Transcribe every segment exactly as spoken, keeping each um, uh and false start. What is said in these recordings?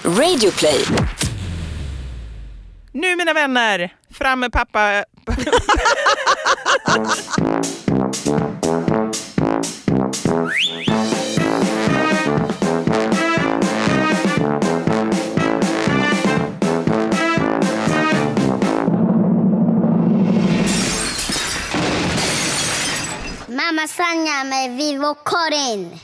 Radioplay. Nu mina vänner, fram med pappa. Mamma Sanja med Vivo Karin.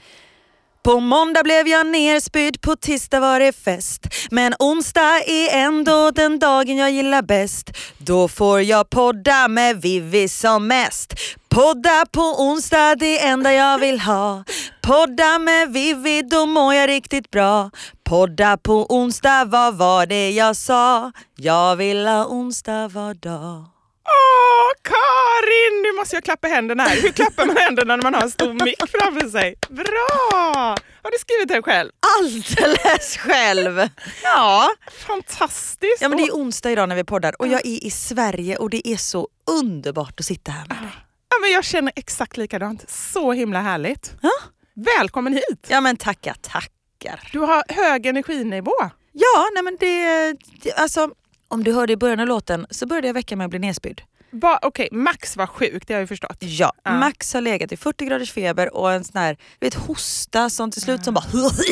På måndag blev jag nerspydd, på tisdag var det fest. Men onsdag är ändå den dagen jag gillar bäst. Då får jag podda med Vivi som mest. Podda på onsdag, det enda jag vill ha. Podda med Vivi, då mår jag riktigt bra. Podda på onsdag, vad var det jag sa? Jag vill ha onsdag var dag. Åh, Karin! Nu måste jag klappa händerna här. Hur klappar man händerna när man har en stor mick framför sig? Bra! Har du skrivit det själv? Alldeles själv! Ja. Fantastiskt! Ja, men det är onsdag idag när vi poddar. Och jag är i Sverige och det är så underbart att sitta här med dig. Ja, men jag känner exakt likadant. Så himla härligt. Ja. Välkommen hit! Ja, men tackar, tackar. Du har hög energinivå. Ja, nej men det, det... Alltså, om du hörde i början av låten så började jag vecka med att bli nedspydd. Va, Okej, okay, Max var sjuk, det har jag förstått. Ja, ja, Max har legat i fyrtio graders feber och en sån här, vet, hosta som till slut som bara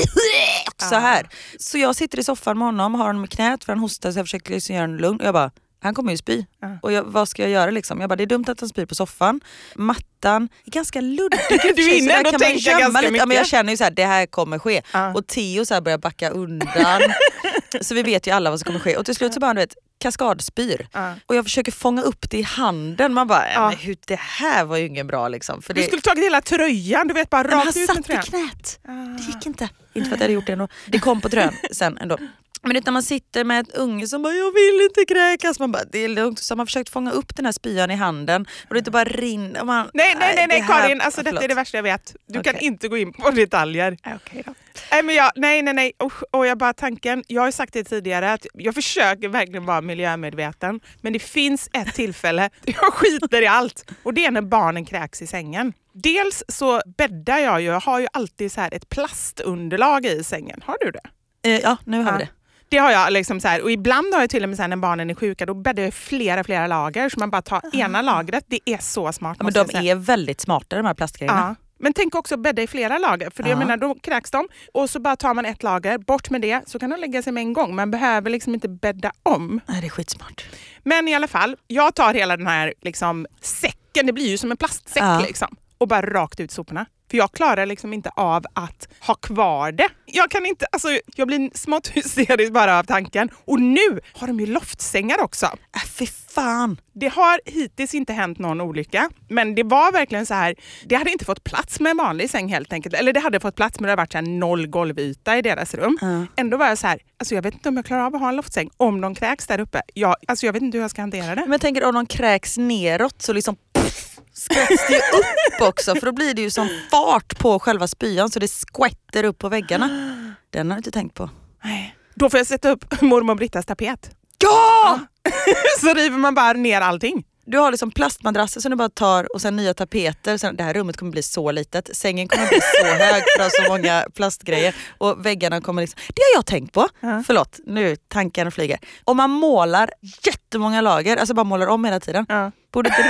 så här. Så jag sitter i soffan med honom, har honom i knät för han hostar så jag försöker liksom göra en lugn och jag bara, han kommer ju spy. Ja. Och jag, vad ska jag göra liksom? Jag bara, det är dumt att han spyr på soffan. Mattan är ganska luddig. Du är inne ändå och tänka ganska mycket. Ja, men jag känner ju så här, det här kommer ske. Ja. Och Theo så här börjar backa undan. Så vi vet ju alla vad som kommer ske. Och till slut så bara, du vet, kaskadspyr. Ja. Och jag försöker fånga upp det i handen. Man bara, ja. men hur, det här var ju ingen bra liksom. För du det... skulle tagit hela tröjan, du vet, bara rakt han ut med satt tröjan. i knät. Ah. Det gick inte. Inte för att jag hade gjort det ändå. Det kom på tröjan sen ändå. Men när man sitter med ett unge som bara, jag vill inte kräkas. Man bara, det är lugnt. Så har man försökt fånga upp den här spyan i handen. Och det inte bara rinner. Man, Nej, nej, nej, nej det här, Karin. Alltså, detta är det värsta jag vet. Du okay. kan inte gå in på detaljer. Okay, då. Nej, men jag, nej, nej, nej. Och, och jag bara tanken, jag har sagt det tidigare att jag försöker verkligen vara miljömedveten. Men det finns ett tillfälle, jag skiter i allt. Och det är när barnen kräks i sängen. Dels så bäddar jag ju, jag har ju alltid så här ett plastunderlag i sängen. Har du det? Eh, ja, nu har ja. vi det. Det har jag liksom så här, och ibland har jag till och med så här, när barnen är sjuka, då bäddar jag flera flera lager så man bara tar ena lagret. Det är så smart. Ja, men de är väldigt smarta de här plastgrejerna. Ja. Men tänk också bädda i flera lager, för det, jag menar, då kräks de och så bara tar man ett lager, bort med det, så kan de lägga sig med en gång. Man behöver liksom inte bädda om. Nej, det är skitsmart. Men i alla fall, jag tar hela den här liksom säcken, det blir ju som en plastsäck ja. liksom, och bara rakt ut soporna. För jag klarar liksom inte av att ha kvar det. Jag kan inte, alltså jag blir smått hysterisk bara av tanken. Och nu har de ju loftsängar också. Äh, fy fan. Det har hittills inte hänt någon olycka. Men det var verkligen så här, det hade inte fått plats med en vanlig säng helt enkelt. Eller det hade fått plats men det hade varit så här noll golvyta i deras rum. Mm. Ändå var jag så här, alltså jag vet inte om jag klarar av att ha en loftsäng om de kräks där uppe. Jag, alltså jag vet inte hur jag ska hantera det. Men jag tänker om de kräks neråt så liksom skvätts det upp också, för då blir det ju som fart på själva spyan så det skvätter upp på väggarna. Den har jag inte tänkt på. Nej. Då får jag sätta upp mormor Brittas tapet. Ja! Så river man bara ner allting. Du har liksom plastmadrasser som du bara tar och sen nya tapeter. Sen, det här rummet kommer bli så litet. Sängen kommer bli så hög för att ha så många plastgrejer. Och väggarna kommer liksom... Det har jag tänkt på. Ja. Förlåt, nu tankarna flyger. Om man målar jättemånga lager, alltså bara målar om hela tiden. Ja. Borde inte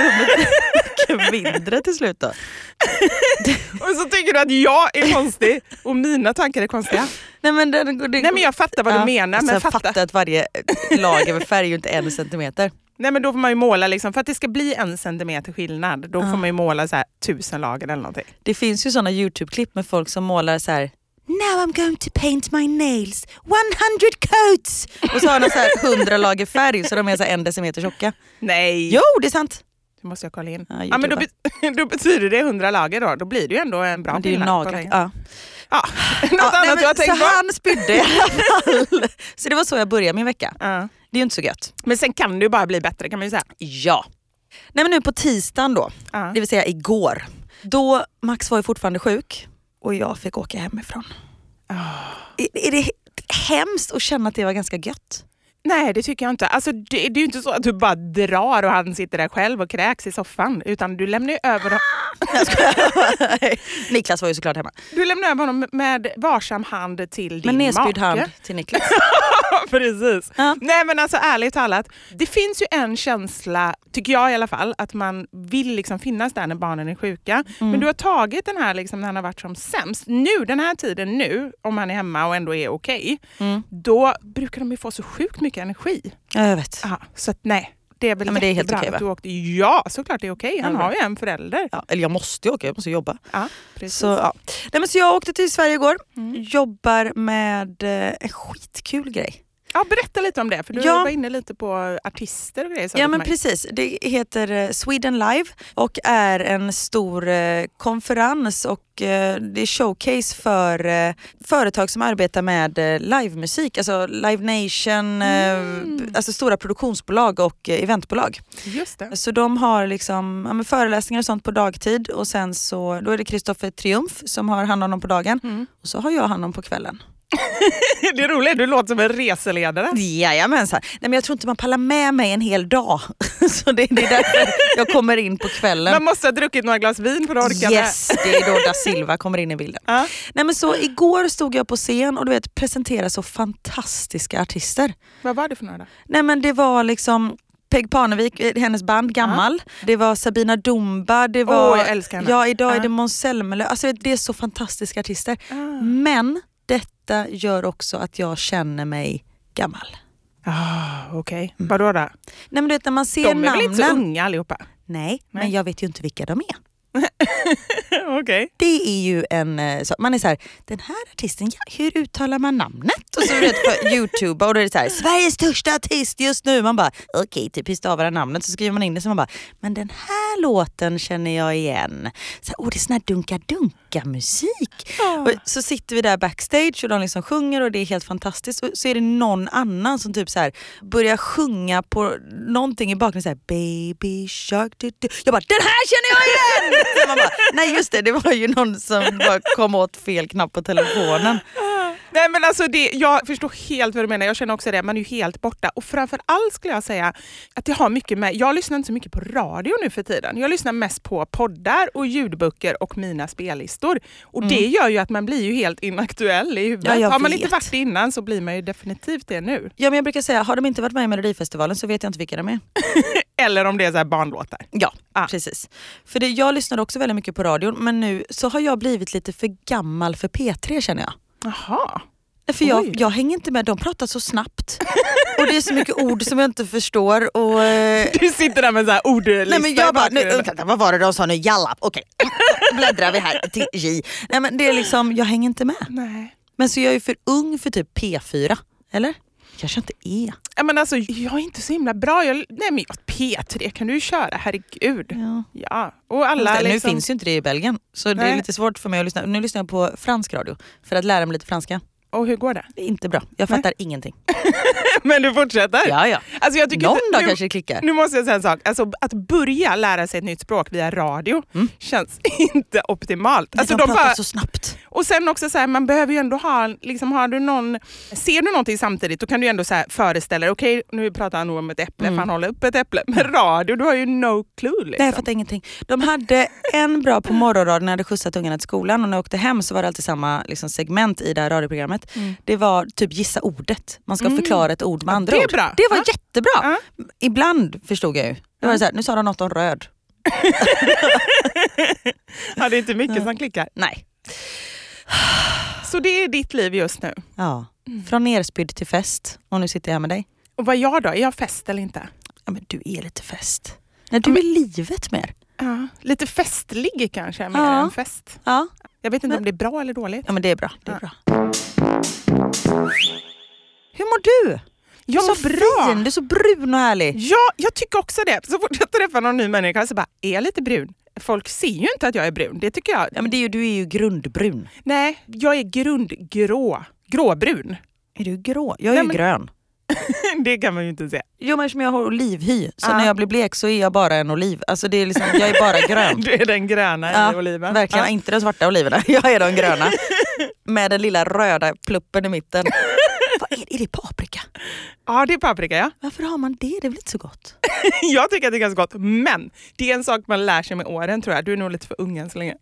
rummet mindre till slut då? Och så tycker du att jag är konstig och mina tankar är konstiga. Nej men, det, det, Nej, men jag fattar vad ja, du menar. Men fatta. fatta att varje lager med färg är ju inte en centimeter. Nej, men då får man ju måla liksom, för att det ska bli en centimeter skillnad. Då uh. får man ju måla så här tusen lager eller någonting. Det finns ju sådana YouTube-klipp med folk som målar så här: now I'm going to paint my nails hundra coats. Och så har de så här hundra lager färg så de är så här en decimeter tjocka. Nej. Jo, det är sant. Det måste jag kolla in. Ja, ja, men då, be- då betyder det hundra lager då. Då blir det ju ändå en bra men det är ju naglat. Ja. Ja, något ja, annat nej, jag har tänkt så på. Han spydde i alla fall. Så det var så jag började min vecka. Ja. Det är ju inte så gött. Men sen kan det ju bara bli bättre, kan man ju säga. Ja. Nej, men nu på tisdagen då, ja. Det vill säga igår. Då Max var ju fortfarande sjuk och jag fick åka hemifrån. Oh. Är, är det hemskt att känna att det var ganska gött? Nej, det tycker jag inte. Alltså, det, det är ju inte så att du bara drar och han sitter där själv och kräks i soffan. Utan du lämnar ju över... Jag skojar. Niklas var ju såklart hemma. Du lämnar över honom med varsam hand till din Med nedspydd make. hand till Niklas. Precis. Ja. Nej men alltså ärligt talat, det finns ju en känsla, tycker jag i alla fall, att man vill liksom finnas där när barnen är sjuka. Mm. Men du har tagit den här liksom, när han har varit som sämst. Nu, den här tiden nu, om han är hemma och ändå är okej, Mm. då brukar de ju få så sjukt mycket energi. Ja, jag vet. Aha, så att nej. Det är väl Ja, men det är helt jättebra okej, va? att du åkte. Ja, såklart det är okej. Han Ja, har ju en förälder. Ja, eller jag måste ju åka, jag måste jobba. Ja, precis. Så, ja. Nej, men så jag åkte till Sverige igår. Mm. Jobbar med eh, en skitkul grej. Ja, berätta lite om det, för du Ja. var inne lite på artister och grejer. sa Ja du men till mig. precis, det heter eh, Sweden Live och är en stor eh, konferens och eh, det är showcase för eh, företag som arbetar med eh, livemusik, alltså Live Nation, Mm. eh, alltså stora produktionsbolag och eh, eventbolag. Just det. Så de har liksom ja, men föreläsningar och sånt på dagtid och sen så då är det Kristoffer Triumf som har hand om dem på dagen Mm. och så har jag hand om på kvällen. Det är roligt, du låter som en reseledare. Jajamensan. Nej, men jag tror inte man pallar med mig en hel dag. Så det, det är därför jag kommer in på kvällen. Man måste ha druckit några glas vin för att orka Yes, det är då Da Silva kommer in i bilden. Ja. Nej, men så igår stod jag på scen och du vet presenterade så fantastiska artister. Vad var det för några då? Nej men det var liksom Peg Parnevik, eh, hennes band Gammal. Det var Sabina Dumba, det var Åh, jag älskar henne. ja idag är Ja. det Måns Zelmerlöw. Alltså det är så fantastiska artister. Ah. Men detta gör också att jag känner mig gammal. Ah, okej. Mm. Vadå då? Nej men du vet när man ser De är väl namnen. inte så unga allihopa? Nej, men Nej. jag vet ju inte vilka de är. Okej. Det är ju en, eh, så, man är så här, den här artisten, ja, hur uttalar man namnet? Och så är det på YouTube och då är det så här, Sveriges största artist just nu. Man bara, okej, okay, typ hur stavar namnet? Så skriver man in det så man bara, men den här låten känner jag igen. Så här, åh, det är sån här dunka-dunka-musik. Ah. Och så sitter vi där backstage och de liksom sjunger och det är helt fantastiskt. Och så är det någon annan som typ så här börjar sjunga på någonting i bakgrunden så här, baby shark. Du, du. Jag bara, den här känner jag igen! Så man bara, nej just det, det var ju någon som bara kom åt fel knapp på telefonen. Nej men alltså det, jag förstår helt vad du menar, jag känner också det, man är ju helt borta och framförallt skulle jag säga att det har mycket med, jag lyssnar inte så mycket på radio nu för tiden, jag lyssnar mest på poddar och ljudböcker och mina spellistor och Mm. det gör ju att man blir ju helt inaktuell i huvudet. Ja, jag har man vet. inte varit det innan så blir man ju definitivt det nu. Ja men jag brukar säga, har de inte varit med i Melodifestivalen så vet jag inte vilka de är. Eller om det är så här barnlåtar. Ja, Ah. precis. För det, jag lyssnar också väldigt mycket på radion men nu så har jag blivit lite för gammal för P tre känner jag. Jaha. För jag, Oj. jag hänger inte med, de pratar så snabbt. Och det är så mycket ord som jag inte förstår. Och, eh, Du sitter där med så här ordlista. nej men jag i bara, nu, bakgrunden. vänta, vad var det de sa nu? Jallap, okej. Bläddrar vi här till J. Nej men det är liksom, jag hänger inte med. Nej. Men så jag är ju för ung för typ P fyra, eller? Kanske inte är. Ja, men alltså, jag är inte så himla bra. Jag, nej men jag, P tre kan du ju köra, herregud. Ja. Ja. Och alla Just det, liksom, Nu finns ju inte det i Belgien. Så det är Nej. lite svårt för mig att lyssna. Nu lyssnar jag på fransk radio för att lära mig lite franska. Och hur går det? Det är inte bra. Jag fattar ingenting. Men du fortsätter? Ja, ja. Alltså, jag tycker Någon inte- dag nu, kanske det klickar. Nu måste jag säga en sak. Alltså, att börja lära sig ett nytt språk via radio Mm. känns inte optimalt. Men Alltså, de de pratar bara, så snabbt. och sen också så här, man behöver ju ändå ha, liksom, har du någon, ser du någonting samtidigt, då kan du ju ändå så här föreställa dig, okej nu pratar han nog om ett äpple, Mm. för han håller upp ett äpple. Men radio, du har ju no clue liksom. Nej, jag fattar ingenting. De hade en bra på morgonradion när jag hade skjutsat ungarna till skolan och när jag åkte hem så var det alltid samma liksom, segment i det här radioprogrammet. Mm. Det var typ gissa ordet. Man ska Mm. förklara ett ord med andra det är ord. bra. Det var Ja. jättebra. Ja. Ibland förstod jag ju. Det var Ja. så här, nu sa de något om röd. Ja, det är inte mycket som klickar. Nej. Så det är ditt liv just nu. Ja. Mm. Från nerspydd till fest. Och nu sitter jag här med dig. Och vad är jag då? Är jag fest eller inte? Ja, men du är lite fest. Nej, du Ja, men- är livet mer. Ja. Lite festlig kanske, mer Ja. än fest. Ja. Jag vet inte Men- om det är bra eller dåligt. Ja, men det är bra. Det är Ja. bra. Hur mår du? Jag du är så mår bra. fin, du är så brun och härlig. Ja, jag tycker också det. Så fort jag träffar någon ny människa så bara, är jag lite brun? Folk ser ju inte att jag är brun. Det tycker jag. Ja, men det är ju, du är ju grundbrun. Nej, jag är grundgrå. Gråbrun. Är du grå? Jag är Nej, ju men- grön. Det kan man ju inte se. Jo, men som jag har olivhy. Så Ja. när jag blir blek så är jag bara en oliv. Alltså det är liksom, jag är bara grön. Du är den gröna Ja, i oliven. verkligen, Ja. inte de svarta oliverna. Jag är de gröna. Med den lilla röda pluppen i mitten. Vad är, är det paprika? Ja, det är paprika, ja. Varför har man det? Det är väl inte så gott? Jag tycker att det är ganska gott, men det är en sak man lär sig med åren, tror jag. Du är nog lite för ung än så länge.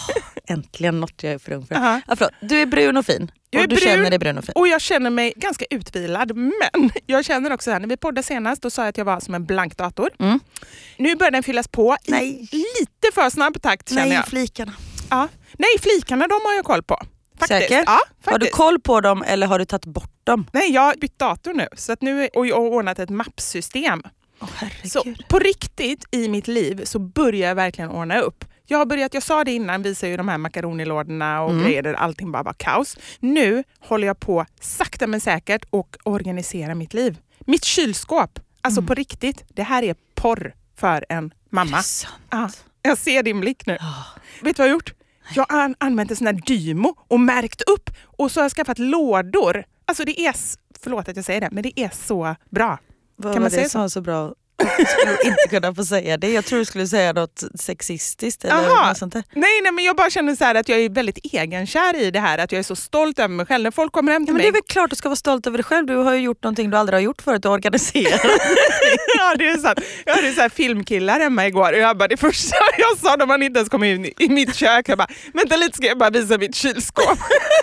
Äntligen något jag är för ung för. Uh-huh. Ja, förlåt. Du är brun och fin. Jag är och du brun, känner dig brun och fin. Och jag känner mig ganska utvilad, men jag känner också här, när vi poddade senast, då sa jag att jag var som en blank dator. Mm. Nu börjar den fyllas på i Nej. lite för snabb takt, känner Nej, jag. flikarna. Ja. Nej, flikarna, de har jag koll på. Faktiskt. Säker? Ja, faktiskt. Har du koll på dem eller har du tagit bort dem? Nej, jag har bytt dator nu, så att nu och jag har ordnat ett mappsystem. Åh, herregud. Så på riktigt i mitt liv så börjar jag verkligen ordna upp. Jag har börjat, jag sa det innan, visar ju de här makaronilådorna och mm. grejer där allting bara var kaos. Nu håller jag på sakta men säkert och organiserar mitt liv. Mitt kylskåp, alltså mm. på riktigt, det här är porr för en mamma. Ja, jag ser din blick nu. Oh. Vet du vad jag har gjort? Jag har an- använt en sån här Dymo och märkt upp och så har jag skaffat lådor. Alltså det är, förlåt att jag säger det, men det är så bra. Vad kan var man det säga som var så bra? Jag skulle inte kunna få säga det. Jag tror du skulle säga något sexistiskt eller Aha. något sånt där. Nej, nej, men jag bara känner så här att jag är väldigt egenkär i det här. Att jag är så stolt över mig själv. När folk kommer hem till ja, men mig. det är väl klart att du ska vara stolt över dig själv. Du har ju gjort någonting du aldrig har gjort förut att organisera. Ja, det är sant. Jag hade så här filmkillar hemma igår och jag bara, det första jag sa när man inte ens kom in i mitt kök, jag bara, vänta lite ska jag bara visa mitt kylskåp.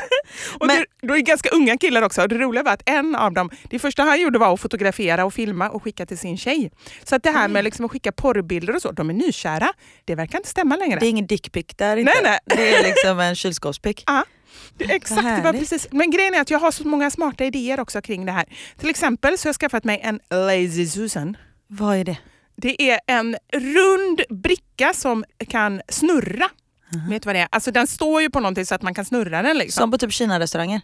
Och men, det, då är det ganska unga killar också. Och det roliga var att en av dem, det första han gjorde var att fotografera och filma och skicka till sin tjej. Så att det här med liksom att skicka porrbilder och så, de är nykära. Det verkar inte stämma längre. Det är ingen dickpic där inte. Nej, nej. Det är liksom en kylskåpspick. Ja. Det är exakt, det var precis. Men grejen är att jag har så många smarta idéer också kring det här. Till exempel så har jag skaffat mig en Lazy Susan. Vad är det? Det är en rund bricka som kan snurra. Uh-huh. Vet du vad det är? Alltså den står ju på någonting så att man kan snurra den liksom. Som på typ Kina-restauranger?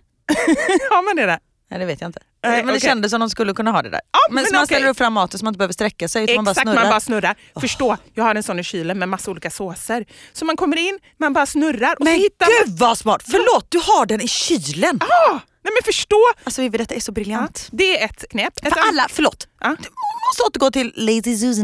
Ja, men det där. Nej, det vet jag inte. Nej, men det okay. kändes som de skulle kunna ha det där. Ja, men men så man okay. ställer upp fram maten så man inte behöver sträcka sig. Exakt, man bara snurrar. Man bara snurrar. Oh. Förstå, jag har en sån i kylen med massa olika såser. Så man kommer in, man bara snurrar. Och men så hittar gud vad smart! Förlåt, du har den i kylen! Ah, nej men förstå! Alltså Vivi, detta är så briljant. Ja, det är ett knep. Ett För alla, förlåt. Ja. Du måste återgå till Lazy Susan.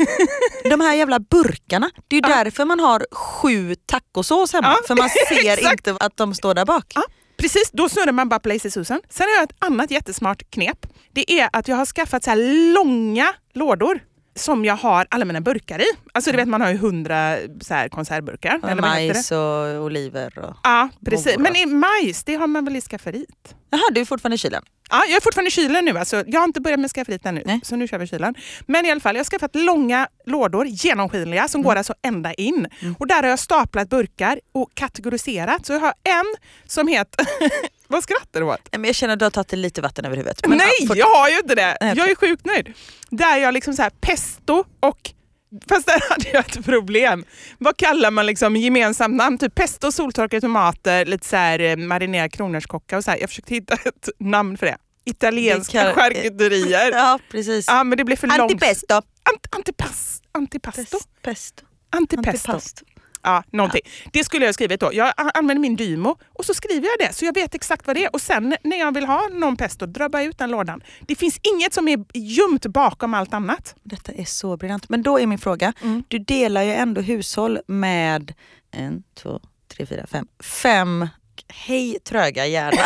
De här jävla burkarna, det är ju ja. därför man har sju tacosås hemma. Ja. För man ser inte att de står där bak. Ja. Precis, då snurrar man bara på Lazy Susan. Sen har jag ett annat jättesmart knep. Det är att jag har skaffat så här långa lådor som jag har alla mina burkar i. Alltså du vet, man har ju hundra så här konservburkar. Och eller majs och oliver. Och ja, precis. Men i majs, det har man väl i skafferiet. Jaha, du är fortfarande i kylen? Ja, jag är fortfarande i kylen nu. Alltså, jag har inte börjat med skafferiet ännu, Nej. så nu kör vi kylen. Men i alla fall, jag har skaffat långa lådor, genomskinliga, som mm. går alltså ända in. Mm. Och där har jag staplat burkar och kategoriserat. Så jag har en som heter... Vad skrattar du åt? Men jag känner att du har tagit lite vatten över huvudet. Men Nej, ja, jag har ju inte det. Nej, jag är sjukt nöjd. Där jag liksom så här pesto och... Fast där hade jag ett problem. Vad kallar man liksom gemensamt namn? Typ pesto, soltorkade tomater, lite så här marinerad kronärtskocka och så här. Jag försökte hitta ett namn för det. Italienska det kan... charkuterier. Ja, precis. Ja, men det blev för långt. Antipesto. Ant, antipas, antipasto. Pesto. Antipesto. Antipasto. Ja, någonting. Ja. Det skulle jag ha skrivit då. Jag använder min Dymo och så skriver jag det så jag vet exakt vad det är. Och sen när jag vill ha någon pesto, drar jag ut den lådan. Det finns inget som är gömt bakom allt annat. Detta är så briljant. Men då är min fråga, mm. du delar ju ändå hushåll med en, två, tre, fyra, fem. Fem, hej tröga hjärna.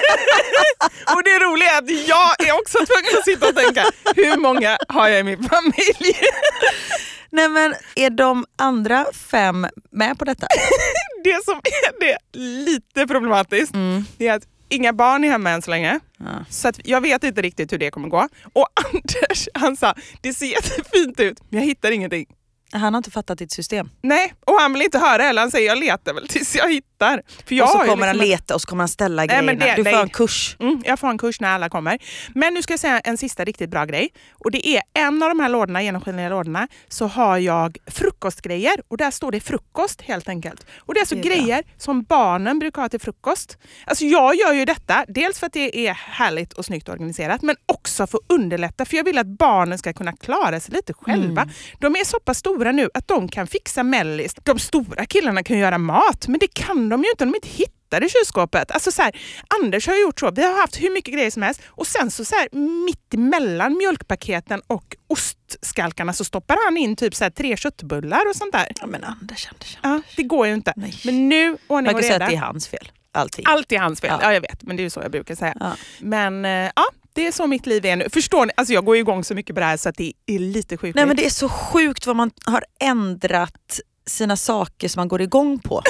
Och det roliga är att jag är också tvungen att sitta och tänka, hur många har jag i min familj? Nej, men är de andra fem med på detta? Det som är det lite problematiskt mm. är att inga barn är hemma än så länge. Ja. Så att jag vet inte riktigt hur det kommer gå. Och Anders, han sa, det ser jättefint ut, men jag hittar ingenting. Han har inte fattat ditt system. Nej, och han vill inte höra heller. Han säger, jag letar väl tills jag hittar. För jag och så kommer liksom han leta och så kommer han ställa nej, grejerna. Det, du får nej. en kurs. Mm, jag får en kurs när alla kommer. Men nu ska jag säga en sista riktigt bra grej. Och det är en av de här lådorna, genomskinliga lådorna, så har jag frukostgrejer. Och där står det frukost helt enkelt. Och det är alltså det är grejer bra. Som barnen brukar ha till frukost. Alltså jag gör ju detta, dels för att det är härligt och snyggt organiserat, men också för att underlätta. För jag vill att barnen ska kunna klara sig lite själva. Mm. De är så pass stora nu att de kan fixa mellis. De stora killarna kan göra mat, men det kan de ju inte om de inte hittar i kylskåpet. Alltså så här, Anders har gjort så. Vi har haft hur mycket grejer som helst och sen så, så här, mitt emellan mjölkpaketen och ostskalkarna så stoppar han in typ så här, tre köttbullar och sånt där. Ja, men Anders, Anders, Anders. Ja, det går ju inte. Nej. Men nu ordning och reda. Man kan säga att det är hans fel. allting. Allt är hans fel, Ja. ja jag vet, men det är ju så jag brukar säga. Ja. Men eh, ja, det är så mitt liv är nu. Förstår ni? Alltså jag går igång så mycket på det här så att det är lite sjukt. Nej men det är så sjukt vad man har ändrat sina saker som man går igång på.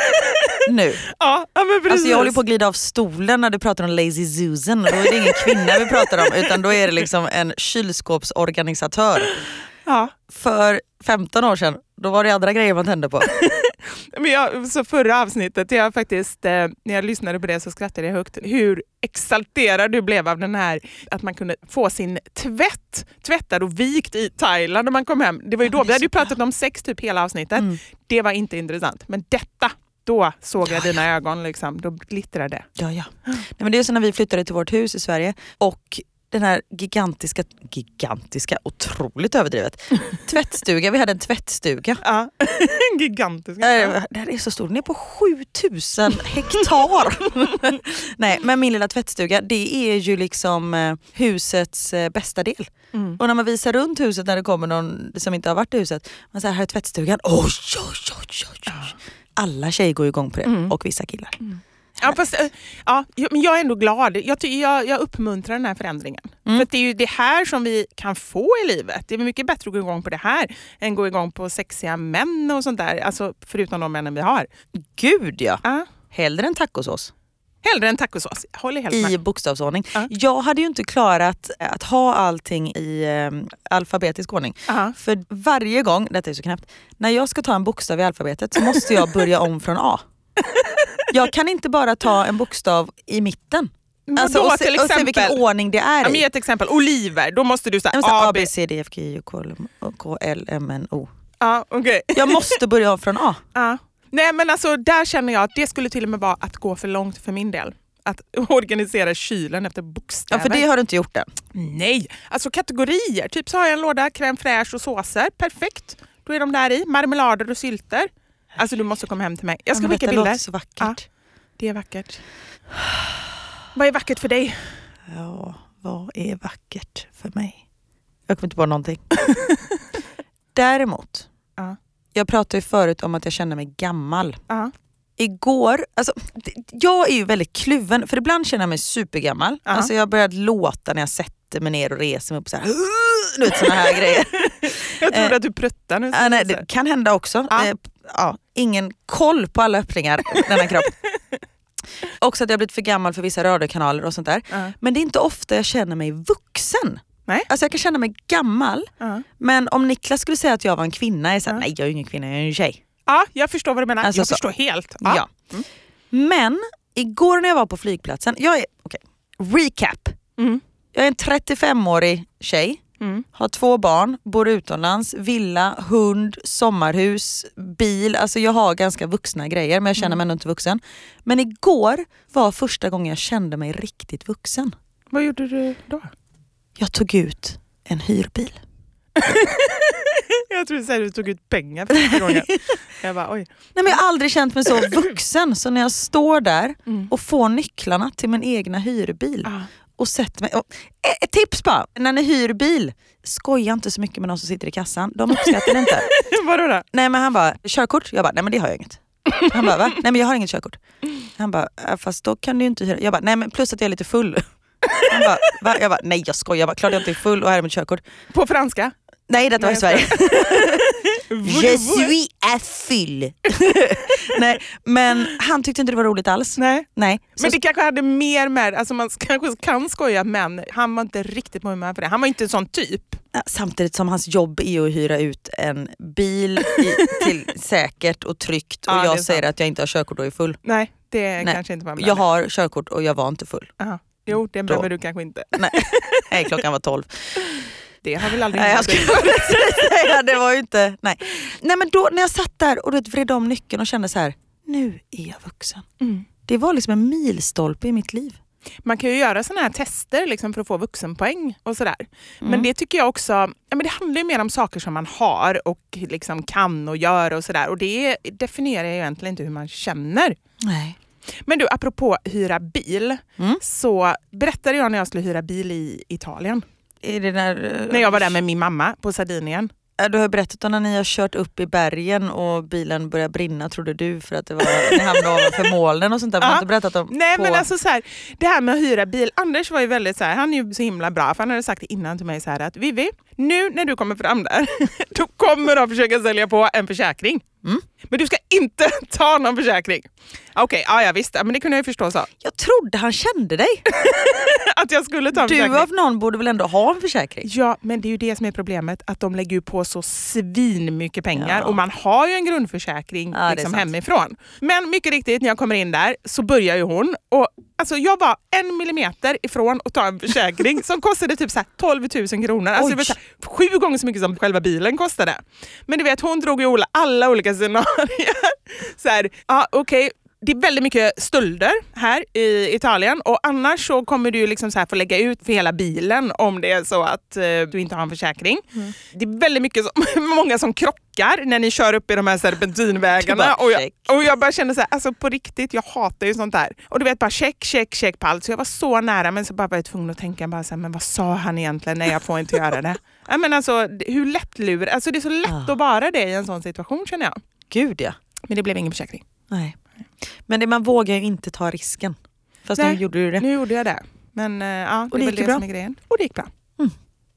Nu. Ja, ja men precis. Alltså jag håller på att glida av stolen när du pratar om Lazy Susan. Och då är det ingen kvinna vi pratar om utan då är det liksom en kylskåpsorganisatör. Ja. För femton år sedan, då var det andra grejer man tände på. Men jag, så förra avsnittet, jag faktiskt, eh, när jag lyssnade på det så skrattade jag högt. Hur exalterad du blev av den här, att man kunde få sin tvätt tvättad och vikt i Thailand när man kom hem. Det var ju Ja, då, det är vi hade ju så bra. pratat om sex typ hela avsnittet. Mm. Det var inte intressant. Men detta, då såg jag Ja, dina ja. ögon liksom, då glittrade det. Ja, ja. Nej, men det är så när vi flyttade till vårt hus i Sverige och den här gigantiska, gigantiska, otroligt överdrivet, tvättstuga. Vi hade en tvättstuga. Ja, gigantisk. Det här är så stor, den är på sjutusen hektar. Nej, men min lilla tvättstuga, det är ju liksom eh, husets eh, bästa del. Mm. Och när man visar runt huset när det kommer någon som inte har varit i huset, man säger här är tvättstugan, oj, oj, oj, oj, oj. Alla tjejer går igång på det Mm. och vissa killar. Mm. Ja, fast, äh, ja, men jag är ändå glad. Jag, ty- jag, jag uppmuntrar den här förändringen. Mm. För att det är ju det här som vi kan få i livet. Det är mycket bättre att gå igång på det här än gå igång på sexiga män och sånt där. Alltså förutom de männen vi har. Gud ja, Ja. hellre än tacosås. Hellre än tacosås. Jag håller helt I med. bokstavsordning. Ja. Jag hade ju inte klarat att ha allting i eh, alfabetisk ordning. Aha. För varje gång, detta är så knäppt, när jag ska ta en bokstav i alfabetet så måste jag börja om från A. Jag kan inte bara ta en bokstav i mitten. Alltså, Vadå, och, se, till och se exempel? vilken ordning det är Ja, men i. ge ett exempel. Oliver, då måste du säga Jag måste A, A, B. B, C, D, F, G, J, K, K, L, M, N, O. Ja, okej. Jag måste börja om från A. Ja. Nej, men alltså där känner jag att det skulle till och med vara att gå för långt för min del. Att organisera kylen efter bokstäver. Ja, för det har du inte gjort än. Nej, alltså kategorier. Typ så har jag en låda crème fraîche och såser. Perfekt. Då är de där i. Marmelader och sylter. Alltså du måste komma hem till mig. Jag ska Ja, men skicka detta bilder. låter så vackert. Ja. Det är vackert. Vad är vackert för dig? Ja, vad är vackert för mig? Jag kommer inte på någonting. Däremot, Ja. jag pratade ju förut om att jag känner mig gammal. Ja. Igår, alltså, det- jag är ju väldigt kluven, för ibland känner jag mig supergammal. Ja. Alltså jag har börjat låta när jag sätter mig ner och reser mig upp så här. Du vet, såna här grejer. Jag trodde Eh, att du pruttar nu. Ja, nej, det kan hända också. Ja. Eh, ja, ingen koll på alla öppningar i denna kropp. Också att jag har blivit för gammal för vissa radiokanaler och sånt där. Ja. Men det är inte ofta jag känner mig vuxen. Nej. Alltså jag kan känna mig gammal. Ja. Men om Niklas skulle säga att jag var en kvinna, är jag så här, Ja. nej jag är ju ingen kvinna, jag är en tjej. Ja, jag förstår vad du menar. Alltså jag så. förstår helt. Ja. Ja. Mm. Men igår när jag var på flygplatsen, jag är, okej, recap. Mm. Jag är en trettiofemårig tjej, Mm. har två barn, bor utomlands, villa, hund, sommarhus, bil. Alltså jag har ganska vuxna grejer men jag känner Mm. mig ändå inte vuxen. Men igår var första gången jag kände mig riktigt vuxen. Vad gjorde du då? Jag tog ut en hyrbil. Jag tror att du tog ut pengar för första gången. Jag bara, oj. Nej, men jag har aldrig känt mig så vuxen. Så när jag står där Mm. och får nycklarna till min egna hyrbil Ah. och sätter mig... Och, ett tips bara, när ni hyr bil, skoja inte så mycket med någon som sitter i kassan. De uppskattar det inte. Vadå då? Nej men han bara, körkort? Jag bara, nej men det har jag inget. Han bara, va? Nej men jag har inget körkort. Han bara, "Ja, fast då kan du ju inte hyra. Jag bara, nej men plus att jag är lite full. Han bara, va? Jag bara, nej jag skojar. Jag bara, klart jag inte är full och här är mitt körkort. På franska? Nej, detta var i Nej, Sverige. Je Je suis à full. Nej, men han tyckte inte det var roligt alls. Nej. Nej. Så, Men det kanske hade mer med, alltså man kanske kan skoja, men han var inte riktigt på humör för det. Han var inte en sån typ. samtidigt som hans jobb är att hyra ut en bil i, till säkert och tryggt och Ja, det är jag säger sant. att jag inte har körkort och är full. Nej, det Nej. kanske inte var med. Jag har körkort och jag var inte full. Aha. Jo, det Då. behöver du kanske inte. Nej, nej klockan var tolv. Det har väl aldrig Nej, jag hänt dig. skulle säga, det var ju inte... Nej. Nej, men då när jag satt där och vred om nyckeln och kände så här, nu är jag vuxen. Mm. Det var liksom en milstolpe i mitt liv. Man kan ju göra såna här tester liksom för att få vuxenpoäng och sådär. Mm. Men det tycker jag också, ja, men det handlar ju mer om saker som man har och liksom kan och gör och sådär. Och det definierar ju egentligen inte hur man känner. Nej. Men du, apropå hyra bil, Mm. så berättade jag när jag skulle hyra bil i Italien. Är det där... När jag var där med min mamma på Sardinien. Du har ju berättat om när ni har kört upp i bergen och bilen började brinna, trodde du, för att det var, ni hamnade ovanför molnen och sånt där. Ja. Har inte berättat om Nej på... men alltså så här, det här med att hyra bil, Anders var ju väldigt så här, han är ju så himla bra, för han hade sagt innan till mig så här att Vivi, nu när du kommer fram där, då kommer de försöka sälja på en försäkring. Mm. Men du ska inte ta någon försäkring. Okej, okay, ja, ja visst, men det kunde jag ju förstå så. Jag trodde han kände dig. Att jag skulle ta en du försäkring. Du av någon borde väl ändå ha en försäkring? Ja, men det är ju det som är problemet. Att de lägger ju på så svin mycket pengar. Ja. Och man har ju en grundförsäkring ja, liksom hemifrån. Men mycket riktigt, när jag kommer in där så börjar ju hon. Och alltså, jag var en millimeter ifrån att ta en försäkring som kostade typ så här tolv tusen kronor. Alltså, det var så här, sju gånger så mycket som själva bilen kostade. Men du vet, hon drog ju alla olika scenarier. Så här, ja okej. Okay. Det är väldigt mycket stölder här i Italien och annars så kommer du liksom så här få lägga ut för hela bilen om det är så att eh, du inte har en försäkring. Mm. Det är väldigt mycket som, många som krockar när ni kör upp i de här serpentinvägarna och jag, och jag bara känner så här, alltså på riktigt, jag hatar ju sånt där. Och du vet bara check, check, check på allt. Så jag var så nära, men så bara var jag tvungen att tänka bara så här, men vad sa han egentligen? Nej, jag får inte göra det. Ja, men alltså hur lättlur, alltså det är så lätt ah. att vara det i en sån situation känner jag. Gud ja. Men det blev ingen försäkring. Nej. Men det, man vågar ju inte ta risken. Fast Nej, nu gjorde du det. Nu gjorde jag det. Men ja, det, och det är gick väl det bra. som är grejen. Och det gick bra. Mm.